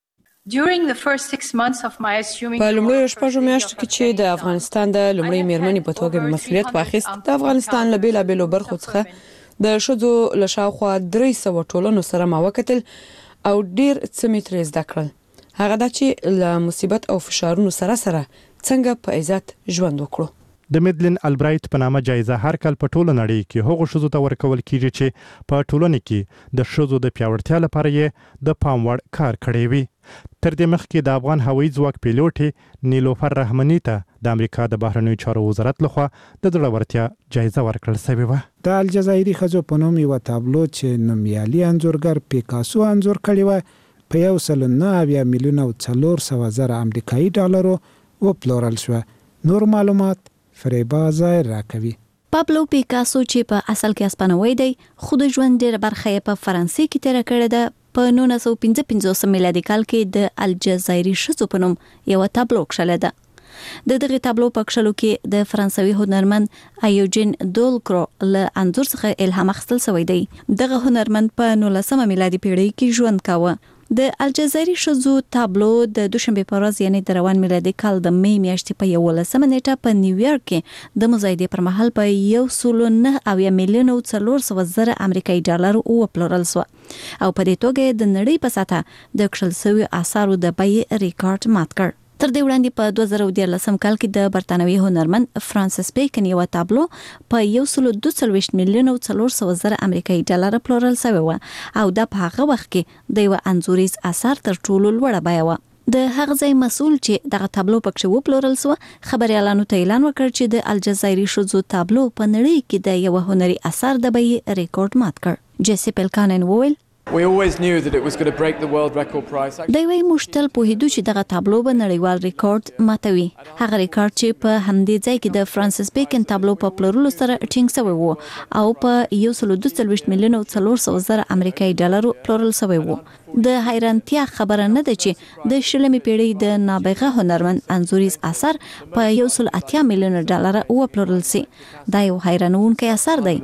During the first six months of my assuming په لومړیو شپږو میاشتو کې چې د افغانستان د لومړۍ میرمنې په توګه مسؤلیت واخیست، د افغانستان له بېلابېلو برخو څخه د ښځو له شاوخوا درې سوه ټولنو سره ما وکتل او ډېر څه مې ترې زده کړل. هغه دا چې له مصیبت او فشارونو سره سره څنګه په عزت ژوند وکړو. د میدلین البرایت په نامه جایزه هر کال په ټوله نړۍ کې هغو ښځو ته ورکول کیږي چې په ټولنه کې د ښځو د پیاوړتیا لپاره یې د پام وړ کار کړی وي. تر دې مخکې د افغان هوایي ځواک پیلوټې نیلوفر رحماني ته د امریکا د بهرنیو چارو وزارت لخوا د زړورتیا جایزه ورکړل شوې وه. د الجزایري ښځو په نوم یوه تابلو چې نومیالي انځورګر پیکاسو انځور کړې وه په یو سل او نهه اویا میلیونه او څلور سوه زره امریکایي ډالرو وپلورل شوه. نور معلومات فریبا ظاهر راکوي. پابلو پیکاسو چې په اصل کې اسپانوي دی، خو د ژوند ډېره برخه یې په فرانسې کې تېره کړې ده. په نولس سوه پنځه پنځوس میلادي کال کې د الجزایري ښځو په نوم یوه تابلو کښلې ده. د دغې تابلو په کښلو کې د فرانسوي هنرمند ایوجین دولکرو له انځور څخه الهام اخیستل شوی دی. دغه هنرمند په نولسمه میلادي پیړۍ کې ژوند کاوه. د الجزایري ښځو تابلو د دوشنبې په ورځ یعنې د روان میلادي کال د می میاشتې په یولسمه نیټه په نیویارک کې د مزایدې پر مهال په یو سل او نهه اویا میلیونه او څلور سوه زره امریکایي ډالر وپلورل شوه او په دې توګه د نړۍ په سطحه د کښل شویو اثارو د بیې ریکارډ مات کړ. تر دې وړاندې په دوه زره دیارلسم کال کې د برتانوي هنرمند فرانسیس بیکن یوه تابلو په یو سل او دوه څلوېښت میلیونه او څلور سوه زره امریکایي ډالر پلورل شوې وه او دا په هغه وخت کې د یوه انځوریز اثر تر ټولو لوړه بیه وه. د هغه ځای مسؤل چې دغه تابلو پکښې وپلورل شوه خبریالانو ته اعلان وکړ چې د الجزایري ښځو تابلو په نړۍ کې د یوه هنري اثر د بیې ریکارډ مات کړ. جیسي پیلکانن وویل We always knew that it was going to break the world record price. دوی وایي موږ تل پوهېدو چې دغه تابلو به نړیوال ریکارډ ماتوي. هغه ریکارډ چې په همدې ځای کې د فرانسیس بیکن تابلو په پلورلو سره ټینګ شوی و او په یو سل او دوه څلوېښت میلیونه او څلور سوه زره امریکایي ډالرو پلورل شوی و. د حیرانتیا خبره نه ده چې د شلمې پیړۍ د نابغه هنرمند انځوریز اثر په یو سل اتیا میلیونه ډالر وپلورل شي. دا یو حیرانوونکی اثر دی.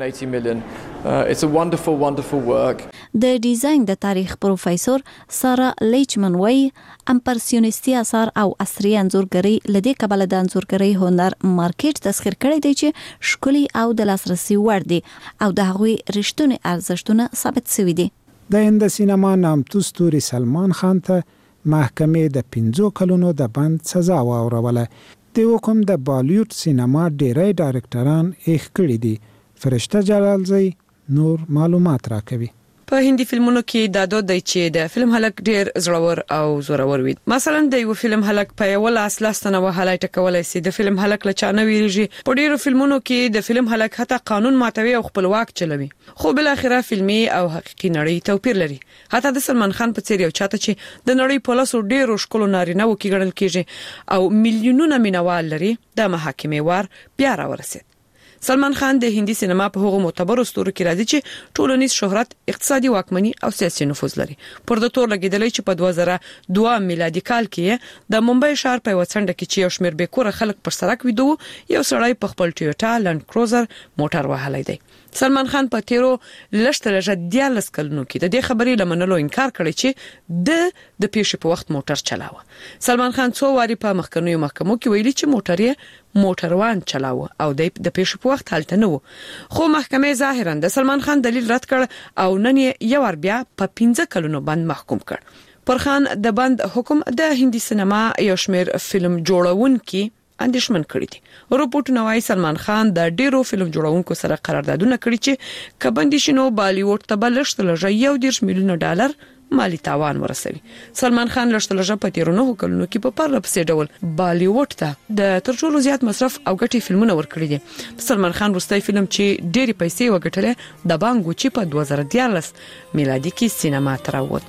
Uh, it's a wonderful, wonderful work. د ډیزاین د تاریخ پروفیسور سارا لیچمن وایي امپرسیونیستي اثار او عصري انځورګرۍ له دې کبله د انځورګرۍ هنر مارکیټ تسخیر کړی دی چې ښکلي او د لاسرسي وړ دي او د هغوی رښتونې ارزښتونه ثابت شوي دي. د هند سینما نامتو ستوري سلمان خان ته محکمې د پنځو کلونو د بند سزا واوروله. د حکم د بالیوډ سینما ډیری ډایرکټران ایښ کړي دي. فرشته جلالزی نور معلومات راکوي. په هندي فلمونو کې دا دود دی چې د فلم هلک ډیر زړور او زورور وي. مثلا د یو فلم هلک په یو لاس لاستنه وهلای ټکولای سي. د فلم هلک له چانه ویریږي. په ډیرو فلمونو کې د فلم هلک حتی قانون ماتوي او خپل واک چلوي. خو بل اخره فلمي او حقيقي نړۍ توپیر لري. حتی د سلمان خان په څیر یو چاته چې د نړۍ په لاسو ډیرو ښکلو نارینه و کې ګڼل کیږي او میلیونونه مینوال لري د محاکمې وار بیا راورسید. سلمان خان د هندي سینما په هغو معتبرو ستورو کې راځي چې ټولنیز شهرت، اقتصادي واکمني او سیاسي نفوذ لري. پر د تور لګیدلې چې په دوه زره دوه میلادي کال کې د ممبئی ښار په وڅنډه کې چې یو شمېر بیکوره خلک پر سړک ویدو یو سړی په خپل ټویوټا لند کروزر موټر وهلی دی. سلمان خان په تیرو لشته لږه دیارلس کلونو کې د دې خبرې لمنلو انکار کړی چې د د پیښې په وخت موټر چلاوه. سلمان خان څو واري په مخکنیو محکمو کې ویلي چې موټر یې موټروان چلاوه او د پیښې په وخت هلته نه و. خو محکمې ظاهرا د سلمان خان دلیل رد کړ او نن یې یو ور بیا په پنځه کلونو بند محکوم کړ. پر خان د بند حکم د هندي سینما یو شمېر فلم جوړونکي اندیشمن کړی دي. رپورټونه وايي سلمان خان د ډیرو فلم جوړونکو سره قراردادونه کړی چې کبندي شنو بالیوډ ته بلشت لږه یو دیرش میلیونه ډالر مالی تاوان ورسوي. سلمان خان لږ لږه په تیرو نهو کلونو کې په پرله پسې ډول بالیوډ ته د تر ټولو زیات مصرف او ګټې فلمونه ورکړي دي. سلمان خان وروستی فلم چې ډېری پیسې وګټلې د بانګو چې په دوه زره دیارلس میلادي کې سینما ته راووت.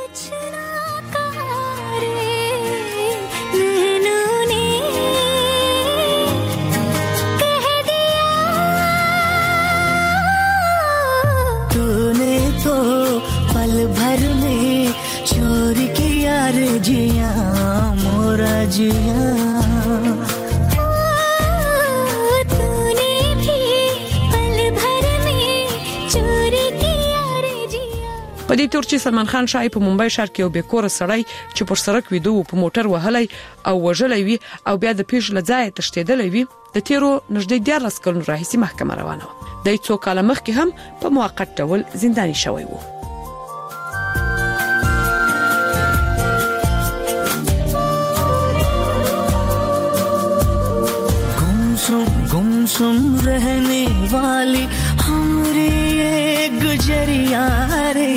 भर में चोर किया रे जिया मोरा जिया तूने भी पल भर में चोर किया रे जिया. په په دې تور چې سلمان خان شای په ممبئی ښار کې یو بیکوره سړی چې پر سړک ویده و په موټر وهلی او وژلی وي او بیا د پیښې له ځایه تښتېدلی وي د تیرو نږدې دیارلس کلونو راهیسې محکمه روانه وه. دی څو کاله مخکې هم په موقت ډول زنداني شوی و. गुमसुम रहने वाली हमारी ये गुजरिया रे,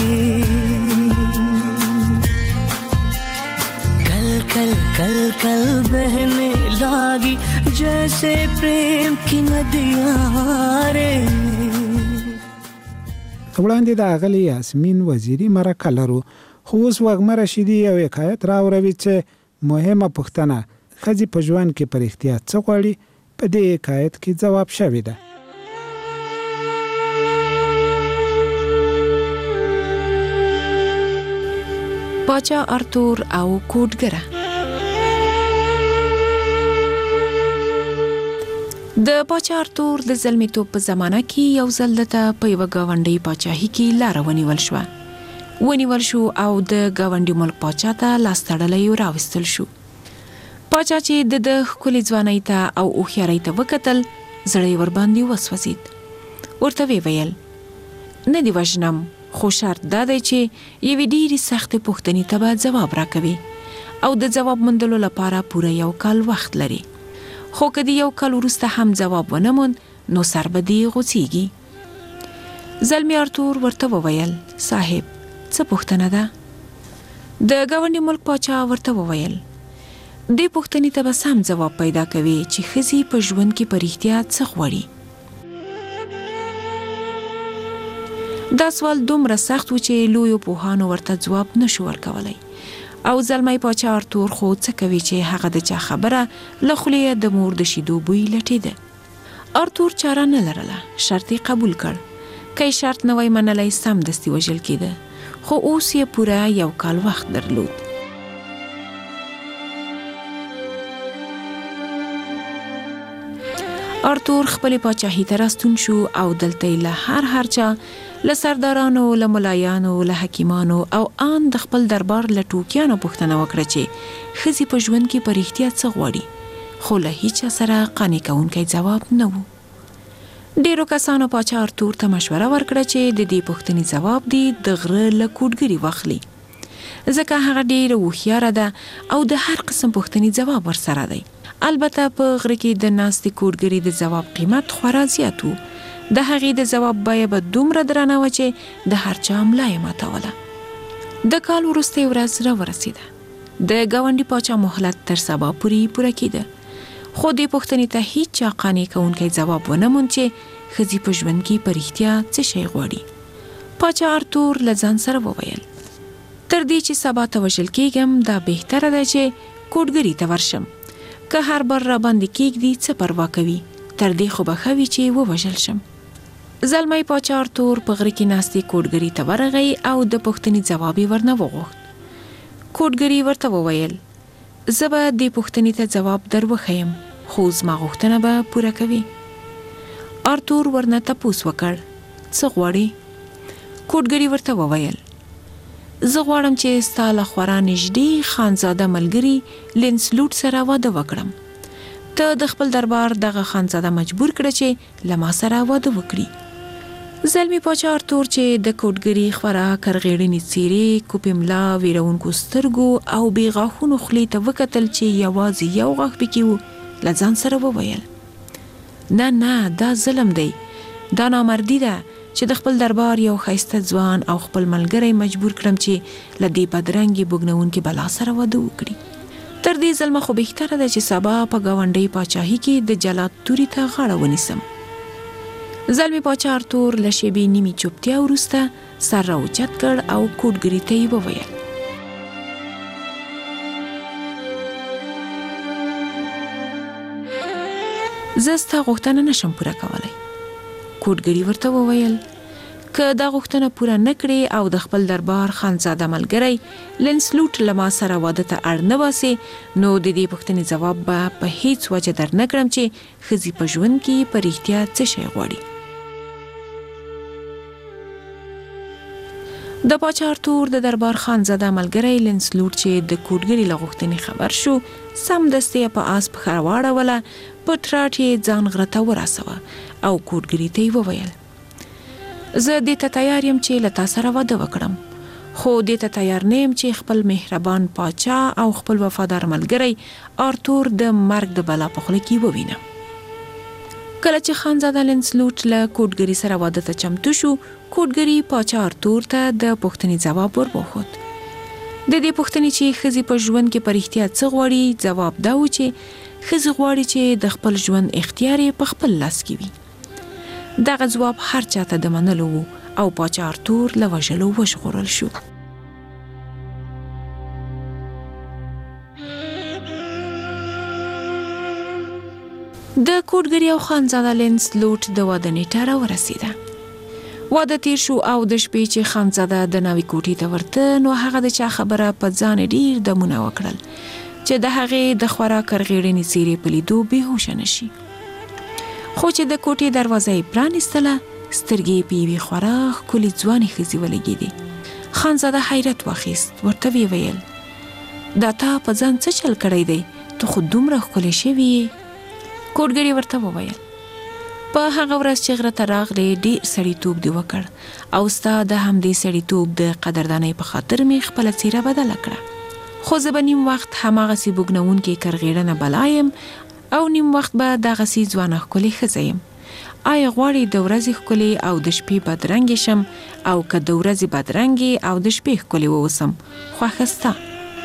कल कल कल कल बहने लागी जैसे प्रेम की नदियाँ रे. وړاندې د اغلی یاسمین وزیری مرکه لرو، خو اوس وږمه رشیدي یو حکایت راوروي چې مهمه پوښتنه ښځې په ژوند کې پر احتیاط څه غواړي په دې حکایت کې جواب شوی ده. باچا ارتور او کوډګره. د باچا ارتور د زلمیتوب په زمانه کې یو ځل دته په یوه ګاونډۍ پاچاهي کې لاره ونیول شوه. ونیول شو او د ګاونډي ملک باچا ته لاس تړلی راوستل شو. باچا چې د د ښکلي ځوانۍ ته او هوښیارۍ ته وکتل، زړه یې ورباندې وسوځېد. ورته ویې ویل نه دې وژنم، خو شرط دا دی چې یوې ډېرې سختې پوښتنې ته به ځواب راکوي او د ځواب موندلو لپاره پوره یو کال وخت لري. خو که د یو کال وروسته هم ځواب ونه موند نو سر به دې غوڅېږي. زلمی ارتور ورته وویل صاحب څه پوښتنه ده؟ د ګاونډي ملک باچا ورته وویل دې پوښتنې ته به سم ځواب پیدا کوي چې ښځې په ژوند کې په رښتیا څه غواړي. دا سوال دومره سخت و چې لویو پوهانو ورته ځواب نشو ورکولی او زلمی باچا ارتور خو څه کوي چې هغه د چا خبره له خولې د مور د شیدو بوی لټېده. ارتور چاره نه لرله، شرط یې قبول کړ. که یې شرط نه وای منلی سمدستي وژل کېده، خو اوس یې پوره یو کال وخت درلود. ارتور خپل پاچاهي ته راستون شو او دلته له هر هر چا، له سردارانو، له ملایانو، له حکیمانو او آن د خپل دربار له ټوکیانو پوښتنه وکړه چې ښځې په ژوند کې په رښتیا څه غواړي، خو له هیچا سره قانع کوونکی ځواب نه و. ډیرو کسانو باچا ارتور ته مشوره ورکړه چې د دې پوښتنې ځواب دی د غره له کوډګري واخلي، ځکه هغه ډیره هوښیاره ده او د هر قسم پوښتنې ځواب ورسره دی. البته په غره کې د ناستې کوډګري د ځواب قیمت خورا زیات و. د هغې د ځواب بیه به دومره درنه وه چې د هر چا ملا یې ماتوله. د کال وروستۍ ورځ راورسېده. د ګاونډي پاچا مهلت تر سبا پورې پوره کېده، خو دې پوښتنې ته هیڅ چا قانع کوونکی ځواب ونه موند چې ښځې په ژوند کې په رښتیا څه شی غواړي. پاچا ارتور له ځان سره وویل تر دې چې سبا ته وژل کېږم دا بهتره ده چې کوډګري ته ورشم. که هر بر را باندې کېږدي څه پروا کوي، تر دې خو به ښه وي چې ووژل شم. زلمی پاچا ارتور په غره کې ناستې کوډګري ته ورغی او د پوښتنې ځواب یې ورنه وغوښت. کوډګري ورته وویل زه به دې پوښتنې ته ځواب در وښیم، خو زما غوښتنه به پوره کوي. ارتور ورنه تپوس وکړ څه غواړې؟ کوډګري ورته وویل زه غواړم چې ستا له خورا نږدې خانزاده ملګري لینسلوټ سره واده وکړم. ته د خپل دربار دغه خانزاده مجبور کړه چې له ما سره واده وکړي. زلمی پاچا ارتور چې د کوډګري خورا کرغېړنې څېرې، کوپې ملا، ویرونکو سترګو او بې غاښونو خولې ته وکتل چې یوازې یو غاښ پکې و، له ځان سره وویل نه نه دا ظلم دی، دا نامردي ده چې د خپل دربار یو ښایسته ځوان او خپل ملګری مجبور کړم چې له دې بدرنګې بوږنونکې بلا سره واده وکړي. تر دې ظلمه خو بهتره ده چې سبا په ګاونډۍ پاچاهي کې د جلاد توري ته غاړه ونیسم. زلمی پاچا ارتور له شېبې نیمې چوپتیا وروسته سر راوچت کړ او کوډګري ته یې وویل زه ستا غوښتنه نشم پوره کولی. کوډګري ورته وویل که دا غوښتنه پوره نه کړې او د خپل دربار خانزاده ملګری لینسلوټ له ما سره واده ته اړ نه باسې نو د دې پوښتنې ځواب به په هیڅ وجه در نه کړم چې ښځې په ژوند کې په رښتیا څه شی غواړي. د پاچا ارتور د دربار خانزاده ملګری لینسلوټ چې د کوډګري له غوښتنې خبر شو سم دستي په آس په خرواړه ولا په ټراټ یې ځان غره ته ورسوه او کوډګري ته یې وویل زه دې ته تیار یم چې له تا سره واده وکړم خو دې ته تیار نه یم چې خپل مهربان پاچا او خپل وفادار ملګری ارتور د مرګ د بلا په خوله کې ووینم کله چې خانزاده لینسلوټ له کوډګري سره واده ته چمتو شو کوډګري پاچا ارتور ته د پوښتنې ځواب وربوښود د دې پوښتنې چې ښځې په ژوند کې په رښتیا څه غواړي ځواب دا و چې ښځې غواړي چې د خپل ژوند اختیار یې په خپل لاس کې وي دغه ځواب هر چاته د منلو و او پاچا ارتور له وژلو وژغورل شو د کوډګري او خانزاده لینسلوټ د واده نیټه راورسېده واده تیر شو او د شپې چې خانزاده د ناوې کوټې ته ورته نو هغه د چا خبره په ځان ډیر دمونه وکړل چې د هغې د خوراک کرغېړنې څېرې په لیدو بېهوشه نه شي خو چې د کوټې دروازه یې پرانیستله سترګې یې په یوې خورا ښکلې ځوانې ښځې ولګېدې خانزاده حیرت واخیست ورته ویې ویل دا تا په ځان څه چل کړی دی ته خو دومره ښکلې شوې یې کوډګري ورته وویل په هغه ورځ چې غره ته راغلې ډېر سړیتوب دې وکړ او ستا د همدې سړیتوب د قدردانۍ په خاطر مې خپله څېره بدله کړه خو زه به نیم وخت هماغسې بوږنوونکې کرغېړنه بلا یم او نیم وخت به دغسې ځوانه ښکلې ښځه یم آیا غواړې د ورځې ښکلې او د شپې بدرنګې شم او که د ورځې بدرنګې او د شپې ښکلې واوسم خوښه ستا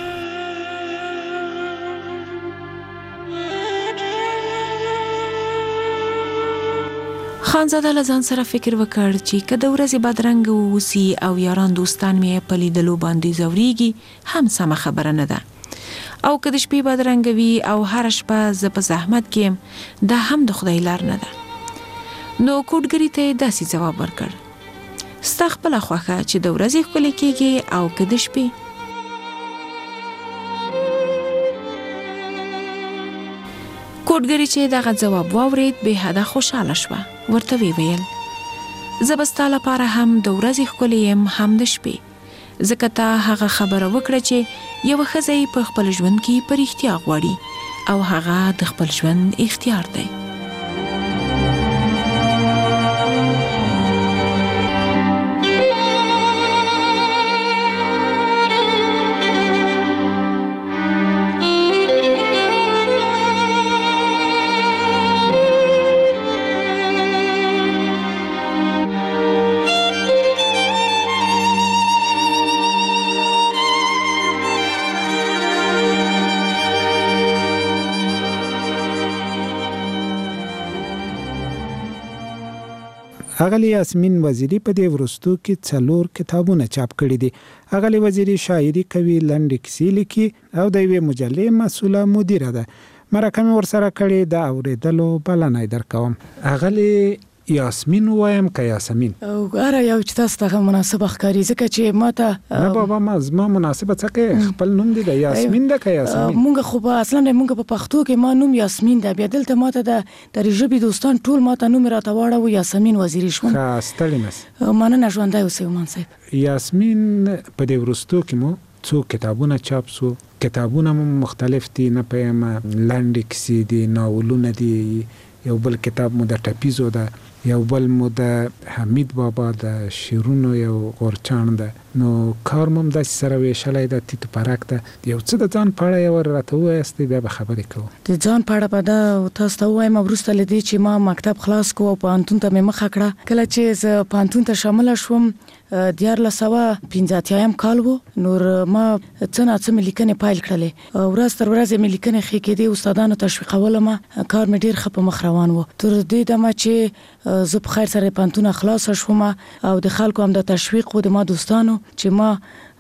خانزاده له ځان سره فکر وکړ چې که د ورځې بدرنګه واوسي او یاران دوستان مې په لیدلو باندې ځورېږي هم سمه خبره نه ده او که د شپې بدرنګه وي او هره شپه زه په زحمت کې یم دا هم د خدای لار نه ده نو کوډګري ته یې داسې ځواب ورکړ ستا خپله خوښه چې د ورځې ښکلې کېږي او که د شپې کوډګري چې دغه ځواب واورېد بې حده خوشحاله شوه ورته ویې ویل زه به ستا لپاره هم د ورځې ښکلې یم هم د شپې ځکه تا هغه خبره وکړه چې یوه ښځه یې په خپل ژوند کې په رښتیا غواړي او هغه د خپل ژوند اختیار دی اغلی یاسمین وزیری په دې ورستو کې څلور کتابونه چاپ کړي دي. اغلی وزیری شاعري کوي، لنډې کیسې لیکي او د یوې مجلې مسؤله مدیره ده. مرکه مې ورسره کړې د اورېدلو بلنه یې درکوم. اغلی یاسمین وایم که یاسمین؟ هره یو چې تاسو ته مناسبه ښکاري، ځکه چې ما ته نه بابا ما زما مناسبه څه کوي، خپل نوم دی د یاسمین ده که یاسمین؟ مونږ خو په اصلا مونږ په پښتو کې ما نوم یاسمین ده، بیا دلته ما ته د د ژبې دوستان ټول ما ته نوم راته واړه یاسمین وزیری شوم. ښه ستړي مس مننه، ژوندی اوسئ عمان صاحب. یاسمین په دې وروستو کې مو څو کتابونه چاپ سو، کتابونه مو مختلف دي، نه پوهیم لنډې کیسې دي، ناولونه دي، یو بل کتاب مو د ټپیزو ده، یو بل مو د حمید بابا د شیرونو یو غورچاڼ ده. نو کار مو هم داسې سره ویشلی ده، تیتو پرک ده. یو څه د ځان په اړه یې راته ووایاست، بیا به خبرې کوو. د ځان په اړه به دا تاسو ته ووایم وروسته له دې چې ما مکتب خلاص کړو او پوهنتون ته مې مخه کړه. کله چې زه پوهنتون ته شامله شوم دیارلس سوه پنځه اتیایم کال و، نور ما څه ناڅه مې لیکنې پیل کړلې، ورځ تر ورځې مې لیکنې ښې کېدې، استادانو تشویقولم، کار مې ډېر ښه په مخ روان و. تر دې دمه چې زه په خیر سره پوهنتونه خلاصه شوم او د خلکو هم د تشویق و د ما دوستانو چې ما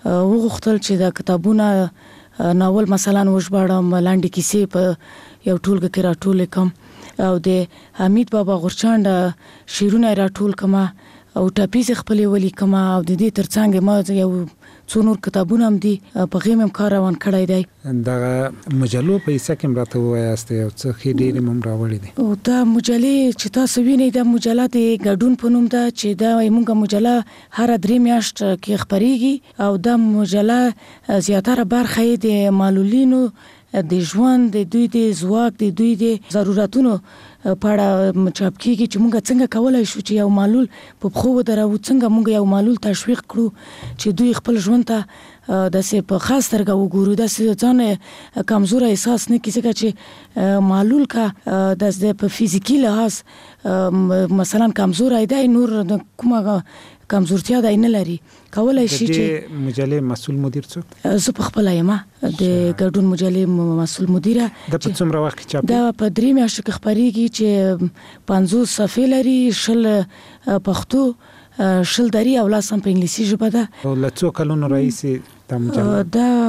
وغوښتل چې د کتابونه ناول مثلا وژباړم، لنډې کیسې په یو ټولګه کې راټولې کړم او د حمید بابا غورچاڼ شعرونه راټول کړم او ټپیزې خپلې ولیکم او د دې ترڅنګ ما یو څو نور کتابونه هم دي په غیم هم کار روان کړی دی. دغه مجلو په حصہ کې هم راته ووایاست یو څه ښې ډېرې مو هم راوړي دي. او دا مجلې چې تاسو وینئ دا مجله د ګډون په نوم ده چې دا موږ مجله هره درې میاشت کې خپریږي او دا مجله زیاتره برخه یې د معلولینو د ژوند د دوی د ځواک د دوی د ضرورتونو په اړه چاپ کیږي چې موږ څنګه کولای شو چې یو معلول په پښو ودرو، څنګه موږ یو معلول تشویق کړو چې دوی خپل ژوند ته داسې په خاص سترګه وګورو، داسې ځان کمزوری احساس نه کړي ځکه چې معلول کا داسې په فزیکي لحاظ مثلا کمزوری دی، نور کومه کمزورتیا دی نه لري، کولای شي چې د مجلې مسؤل مدیر څوک؟ زه په خپله یم د ګډون مجلې مسؤل مدیره. دا په څومره وخت کې چاپ؟ دا په درې میاشتو کې خپریږي چې پنځوس صفحې لري، شل پښتو، شل دري او لاس هم په انګلیسي ژبه ده. او له څو کلونو راهیسې دا مجله؟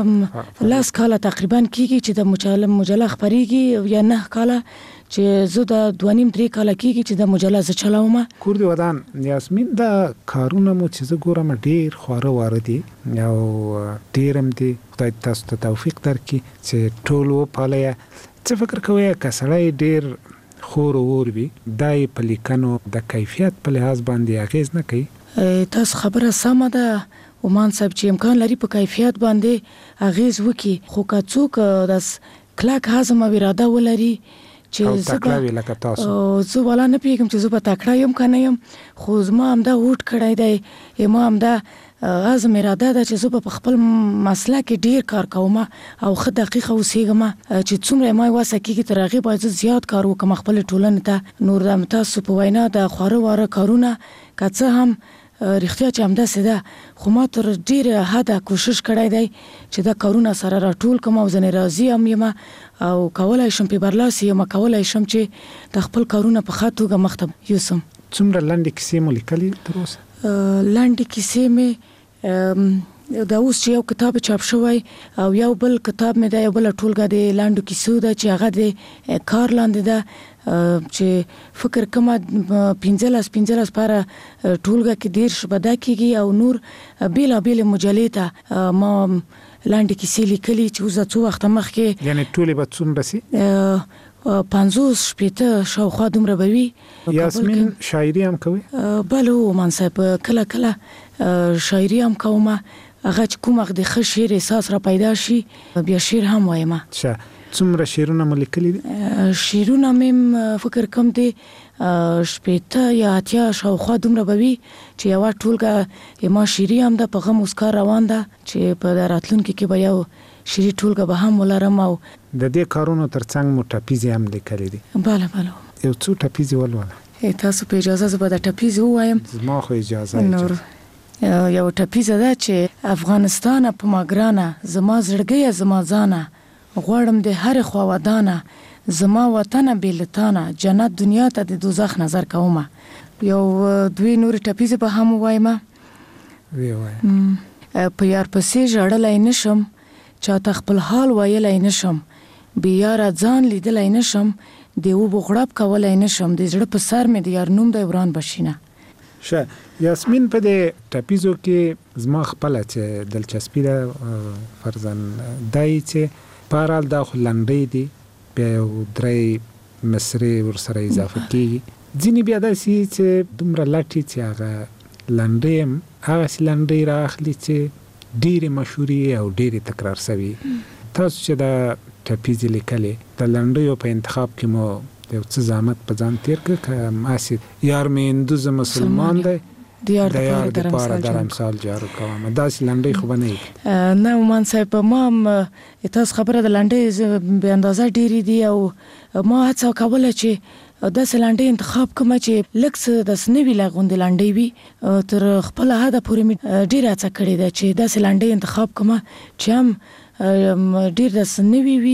دا لاس کاله تقریبا کېږي چې د مجله خپریږي، یا نه کاله چې زه د دوه نیم درې کاله کېږي چې د مجله زه چلاوم. کور د ودان یاسمین، دا کارونه مو چې زه ګورم ډېر خواره واره دي او ډېر هم دي، خدای تاسو ته توفیق درکړي چې ټول وپالئ. څه فکر کوئ که سړی ډېر خور اور وي دا یې په لیکنو د کیفیت په لحاظ باندې اغېز نه کوي؟ تاسو خبره سمه ده عمان صاحب چې امکان لري په کیفیت باندې اغېز وکړي، خو که څوک داس کلک هضم او اراده ولري چې تکړه لکه تاسو، زه والا نه پیږم چې زه به تکړه یم که نه یم، خو زما همدا هوډ کړی دی، ما همدا عزم اراده ده چې زه به په خپل مسله کې ډیر کار کوم او ښه دقیقه اوسېږم چې څومره ما وسه کېږي تر هغې باید زه زیات کار وکړم خپل ټولنې ته. نور د تاسو په وینا د خواره واره کارونه که څه هم رښتیا چې همداسې ده، خو ما تر ډېره حده کوشش کړی دی چې دا کارونه سره راټول کړم او ځینې راضي هم یم او کولی شم پې برلاسي یم، کولی شم چې د خپل کارونه په ښه توګه مخته یوسم. څومره لنډې کیسې مو لیکلي تر اوسه؟ لنډې کیسې مې دا اوس چې یو کتاب چاپ شوی او یو بل کتاب مې دا یو بله ټولګه د لنډو کیسو ده چې هغه د کار لاندې ده، چې فکر کومه پنځلس پنځلس پاره ټولګه کې دېرش به دا کېږي او نور بېلابېلې مجلې ته ما لنډې کیسې لیکلي چې اوس د څو وخته مخکې، یعنې ټولې به څومره سي؟ پنځوس شپېته شاوخوا دومره به وي. یاسمین شاعري هم کوي؟ بله هو مان صاحب، کله کله شاعري هم کوم، هغه چې کوم وخت د ښه شعر احساس را پیدا شي بیا شعر هم وایم. څومره شعرونه مو لیکلي دي؟ شعرونه مې فکر کوم دی شپېته یا اتیا شاوخوا دومره به وي چې یوه ټولګه ما شعري هم ده، په غم اوس کار روان ده چې په راتلونکي کې به یو شعري ټولګه به هم ولرم. او د دې کارونو ترڅنګ مو ټپیزې هم لیکلي دي؟ بله بله. یو څو ټپیزې ولوله؟ تاسو په اجازه زه به د ټپیزې ووایم. زما خو اجازه نور یو ټپیزه ده چې افغانستانه په ما ګرانه، زما زړګیه زما ځانه، غواړم د هرې خوا ودانه، زما وطنه بېلتانه، جنت دنیا ته د دوزخ نظر کومه. یو دوی نورې ټپیزې به هم ووایم. وی وایه. په یار پسې ژړلی نشم، چاته خپل حال ویلی نشم، بې یاره ځان لیدلی نشم، د اوبو غړپ کولی نشم، د زړه په سر مې د یار نوم دی وران بشینه. ښه یاسمین، په دې ټپیزو کې زما خپله چې دلچسپي ده فرضاً دا یې چې په هر حال دا خو لنډۍ دي، بیا یو درې مصرې ورسره اضافه کېږي، ځینې بیا داسې چې دومره لټي چې هغه لنډۍ هم هغسې لنډۍ رااخلي چې ډېرې مشهورې او ډېرې تکرار سوي. تاسو چې دا ټپیزې لیکلې د لنډیو په انتخاب کې مو یو څه زحمت په ځان تیر کړ که ماسې یار مې هندو زه مسلمان دی د یار دپاره در امثال جارو کوم، داسې لنډۍ خو به نه وي؟ نه عمان صاحب، ما هم تاسو خبره د لنډۍ بې اندازه ډېرې دي او ما هڅه کوله چې داسې لنډۍ انتخاب کومه چې لږ څه داسې نه وي لا غوندې لنډۍ وي. تر خپله حده پورې مې ډېره هڅه کړې ده چې داسې لنډۍ انتخاب کومه چې هم ډېر داسې نوي وي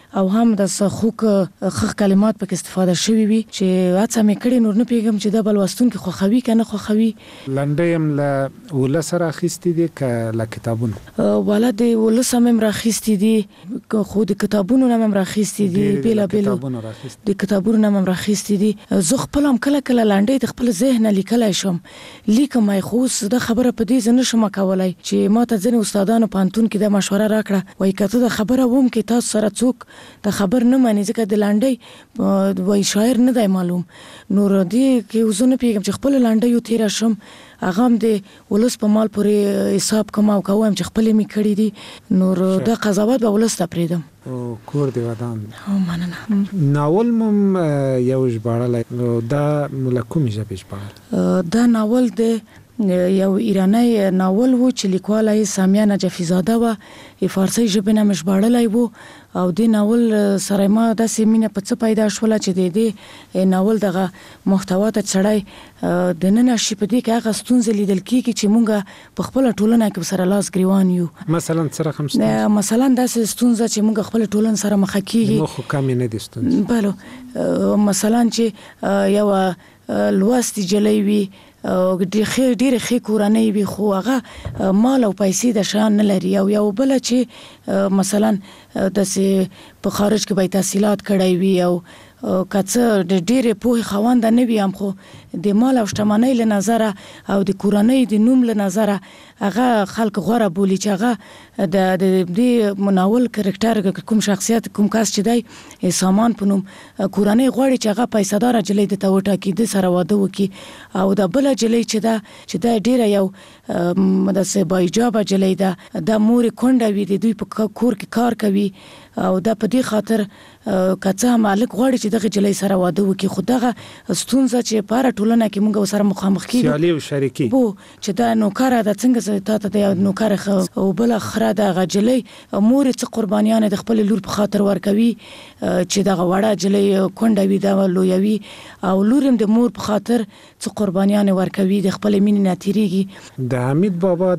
او هم د خوک خخ کلمات پکې استفاده شوی وي چې هڅه مې کړې نور نه پیګم چې د بل واستون کې خوخوي کنه خوخوي لنډه يم ل ولسره اخیستې دي ک ل کتابونو والا د ولسم هم راخیستې دي خو د کتابونو نه هم راخیستې دي بلا بلا د کتابونو نه هم راخیستې دي زه خپل هم کله کله لنډه د خپل ذهن لیکلای شم لیکم مې خو د خبره په دې زنه شم کولای چې ما ته ځنه استادانو پانتون کې د مشوره راکړه وای کته د خبره ووم کې تاسو سره څوک د خبر نه مانی ځکه د لنډۍ وای شاعر نه دی معلوم نور دی کې وزونه پیګم چې خپل لنډۍ یو تیر شم هغه هم د ولس په مال پورې حساب کوم او کوم چې خپل می کړی دي نور د قضاوت به ولس ته پریدم او کور دی ودان او مننه ناول مم یو ژباړل دا ملکوم ژبه ژباړل دا ناول د یو ایرانی ناول وو چې لیکوال یې سامیه نجفیزاده و فارسی ژبه نه مشباړلای وو او د ناول سره ما د سیمینه په څه پیدا شول چې د دې ناول دغه محتوا ته چړای د نن شي په دې کې هغه ستونزې لیدل کیږي چې مونږ په خپل ټولنه کې سره لاس ګریوان یو مثلا سره خمسه مثلا د ستونزې چې مونږ خپل ټولن سره مخ کیږي مخ کم نه دي ستونزې بله مثلا چې یو لوستي جلوي وي او ډېر خیر ډېر خیر کورنۍ وي خو هغه مال او پیسې د شان نه لري او یو بل چې مثلا د په خارج کې به تحصیلات کړی وي او کڅ د ډېر په خوند نه وي هم خو د مال او شتمنۍ له نظر او د کورنۍ د نوم له نظر هغه خلک غوړه بولی چې هغه د د مناول کریکټر کوم شخصیت کوم کس چې دی سامان پنوم کورنۍ غوړي چې هغه پیسې دار جلې د توټه کې د سره واده وکي او د بل جلې چې دا چې دا ډیره یو مدرسې بایجاب جلې دا د مور کونډه وي د دوی په کور کې کار کوي او دا په دې خاطر کڅه مالک غوړي چې دغه جلې سره واده وکي خو دغه ستونزه چې پاره ټولنه کې موږ سره مخامخ کیږو سیالي او شریکي بو چې دا نوکر د څنګه ته ته د نوکر او بل اخره د غجلې مور څخه قربانيان د خپل لور په خاطر ورکوي چې دغه وړه جلې کونډه وي دا لویوي او لورم د مور په خاطر څخه قربانيان ورکوي د خپل مینې ناتیریږي د حمید بابا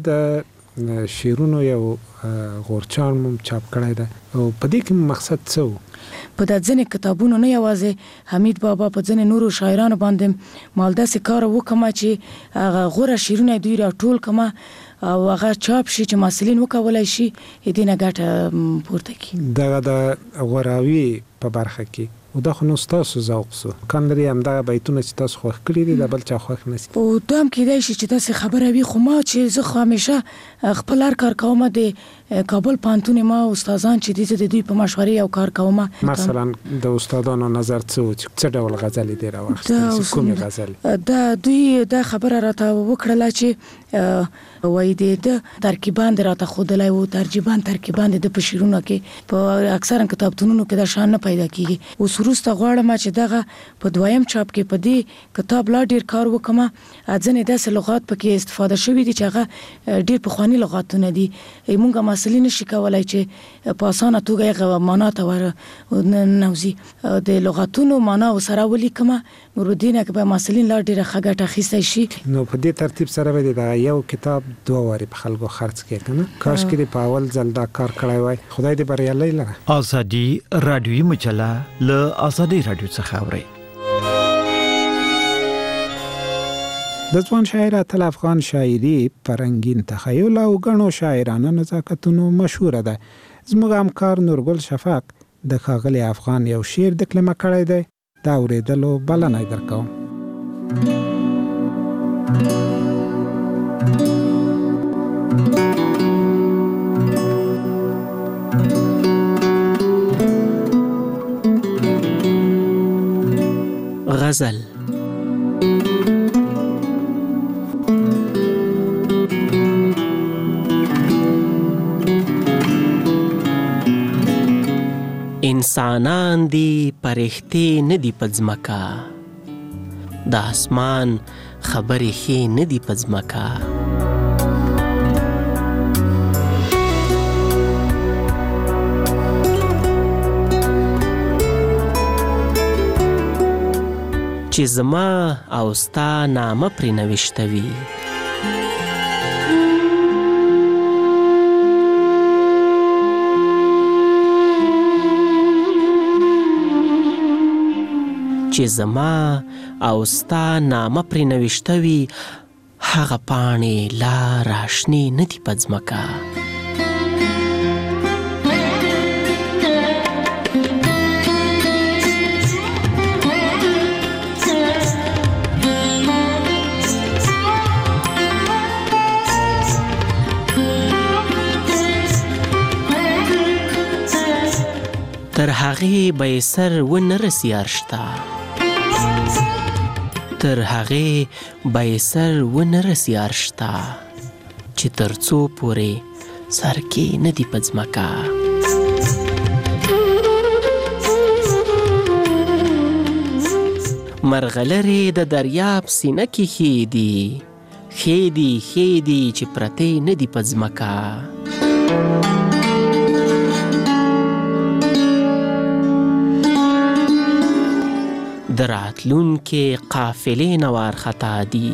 د شیرونو یو غورچان مم چاپ کړی ده او په دې کې مقصد څه په د ځنې کتابونو نه یوازې حمید بابا په ځنې نورو شاعرانو باندې مالده سکار وکما چې هغه غوړه شیرونه دوی راټول کما او هغه چاپ شي چې مسلین وکولای شي دې نه ګټه پورته کی دغه د غوراوي په برخه کې او دا خو نو تاسو ذوق سو کندري هم دا بیتونه چې تاسو خوښ کړی دي د بل چا خوښ نسی او دوم کېدای شي چې تاسو خبره وي خو ما چې زه همیشه خپل هر کار کوم د کابل پانتون ما استادان چې د دوی په مشورې او کار کوم مثلا د استادانو نظر څه څه ډول غزل دی راوخت کوم غزل دا دوی دا خبره راته وکړه چې وای دي د ترکیبان راته خودلای وو ترجیبان ترکیبان د پشیرونو کې په اکثرا کتابتونونو کې دا شان نه پیدا کیږي او سروسته غواړم چې دغه په دویم چاپ کې په دې کتاب لا ډیر کار وکم ځنې داسې لغات پکې استفاده شوې دي چې هغه ډیر پخوانی لغاتونه دي موږ مسلې نشي کولای چې په اسانه توګه هغه معنا ته ور نوزي د لغاتونو معنا وسره ولیکم نور دینه کې به مسلې لا ډیر خګټه خېستای شي نو په دې ترتیب سره به دا یو کتاب دوه واری په خلکو خرڅ کې کنه کاش کې په اول ځل دا کار کړای وای خدای دې بریالي لره ازادي رادیوي مجله له ازادي رادیو څخه اوري د ځوان شاعر اتل افغان شاعري پرنګین تخیل او غنو شاعرانه نزاکتونو مشهور ده زموږ همکار نورګل شفاق د خاغلی افغان یو شعر د کلمه کړی دی دا اوریدلو بلنه درکوم غزل انسانان دی پرښتې نه دی پځمکا د اسمان خبرې ښې نه دی پځمکا چې زما او ستا نامه پرې نوشته وي چې زما او ستا نامه پرې نوشته وي هغه پاڼې لا راشنې نه دي په ځمکه. تر هغې به یې سر ونه رسي ارشته، تر هغې به یې سر ونه رسي ارشته، چې تر څو پورې سر کې نه دي په ځمکه. مرغلرې د دریاب سینه کې ښې دي، ښې دي ښې دي چې پرتې نه دي په ځمکه. د راتلونکې قافلې نه وارخطا دي،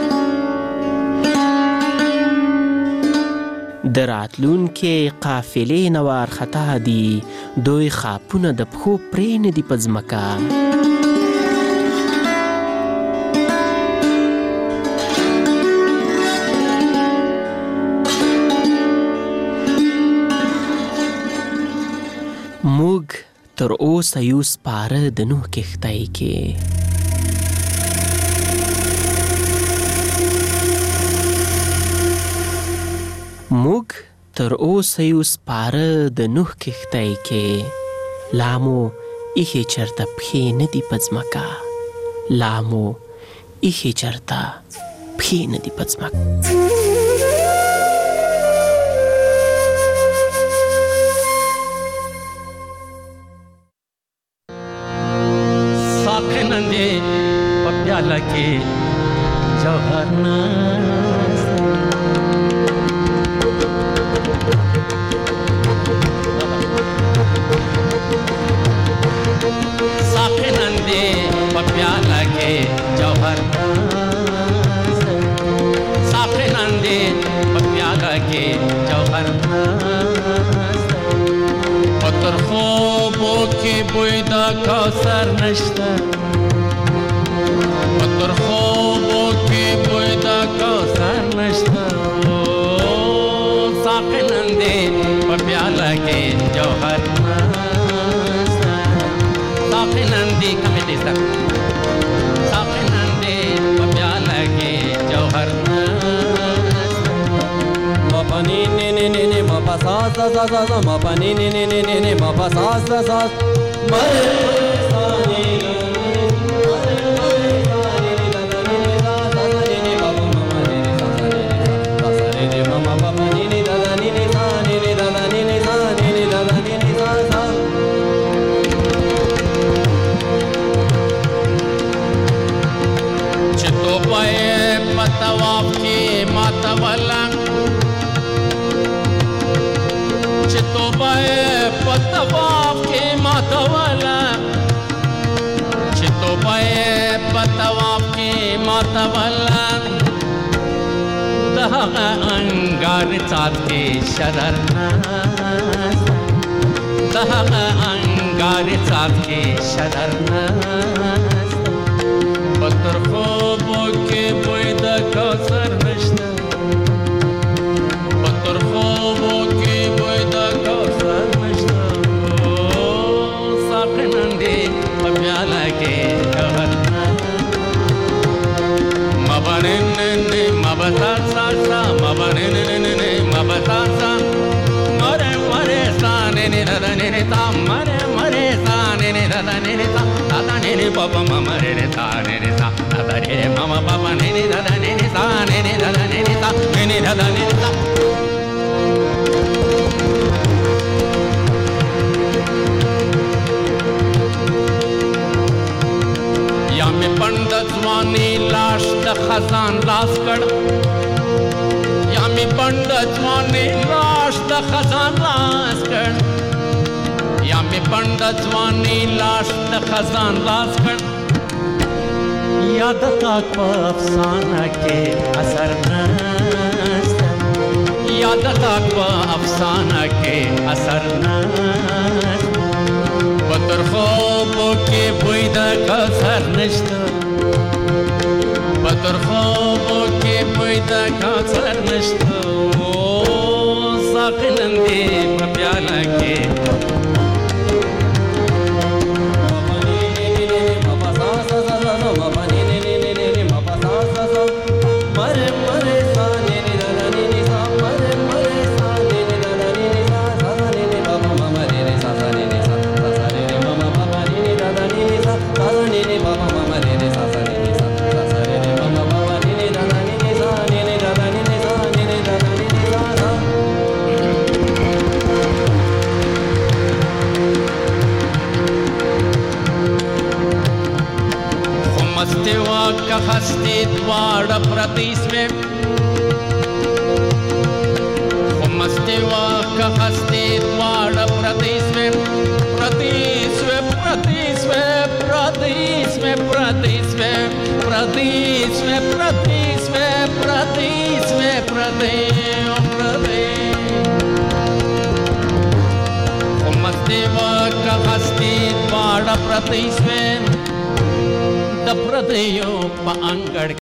د راتلونکې قافلې نه وارخطا دي، دوی خاپونه د پښو پرې نه دي په ځمکه. موږ تر اوسه یو سپاره د نوح کښتۍ کې، موږ تر اوسه یو سپاره د نوح کښتۍ کې، لا مو ایښې چرته پښې نه دي په ځمکه، لا مو ایښې چرته پښې نه دي په ځمکه. के जौहर साखे नंदे प्याला के जौहर साखे नंदे प्याला के जौहर पत्थर خوبو के बोयदा कौसर नश्ता पत्थर خوبو के बोयदा कौसर नश्ता साखे नंदे प्याला के जौहर साखे नंदी कमेटी तक साखे नंदे प्याला के जौहर मपनी ने ने ने ने मपा सा सा सा सा सा मपनी ने ने ने ने ने मपा सा सा सा मरे सानी तवाफ के मातवला चितोबाए पतवाफ के मातवला चितोबाए पतवाफ के मातवला दहगा अंगार चाँद के शररना दहगा अंगार चाँद के शररना पत्थर خوبو के बोयदा कौसर नश्ता पत्थर خوبو के बोयदा कौसर नश्ता साखे नंदे प्याला के जौहर मबने ने ने मबता सा सा मबने ने ने ने मबता सा मरे मरे सा ने ने दा ने ने ता मरे मरे सा ने ने दा ने ने ता दा ने ने पापा ममा रे ने ता ने ने ता दा ने ने mama papa ne ne da ne ne sa ne ne da ne ne sa ne ne da ne ne sa या में पंडित जवानी लाश द खजान लाश कर या में पंडित जवानी लाश द खजान लाश कर या में पंडित जवानी लाश द खजान लाश कर याद ताक अफसाना के असर नस्ता याद ताक अफसाना के असर नस्ता पत्थर خوبو کې بوی د کوثر نشته په تر خوبو کې بوی د کوثر نشته او ساقي لندې په پیاله کې हस्ती द्वार प्रतीस में मस्ती वाक हस्ती द्वार प्रतीस में प्रतीस में प्रतीस में प्रतीस में प्रतीस में प्रतीस में प्रतीस में प्रतीस में प्रतीस मस्ती वाक हस्ती द्वार प्रतीस में प्रदेयो पांगड़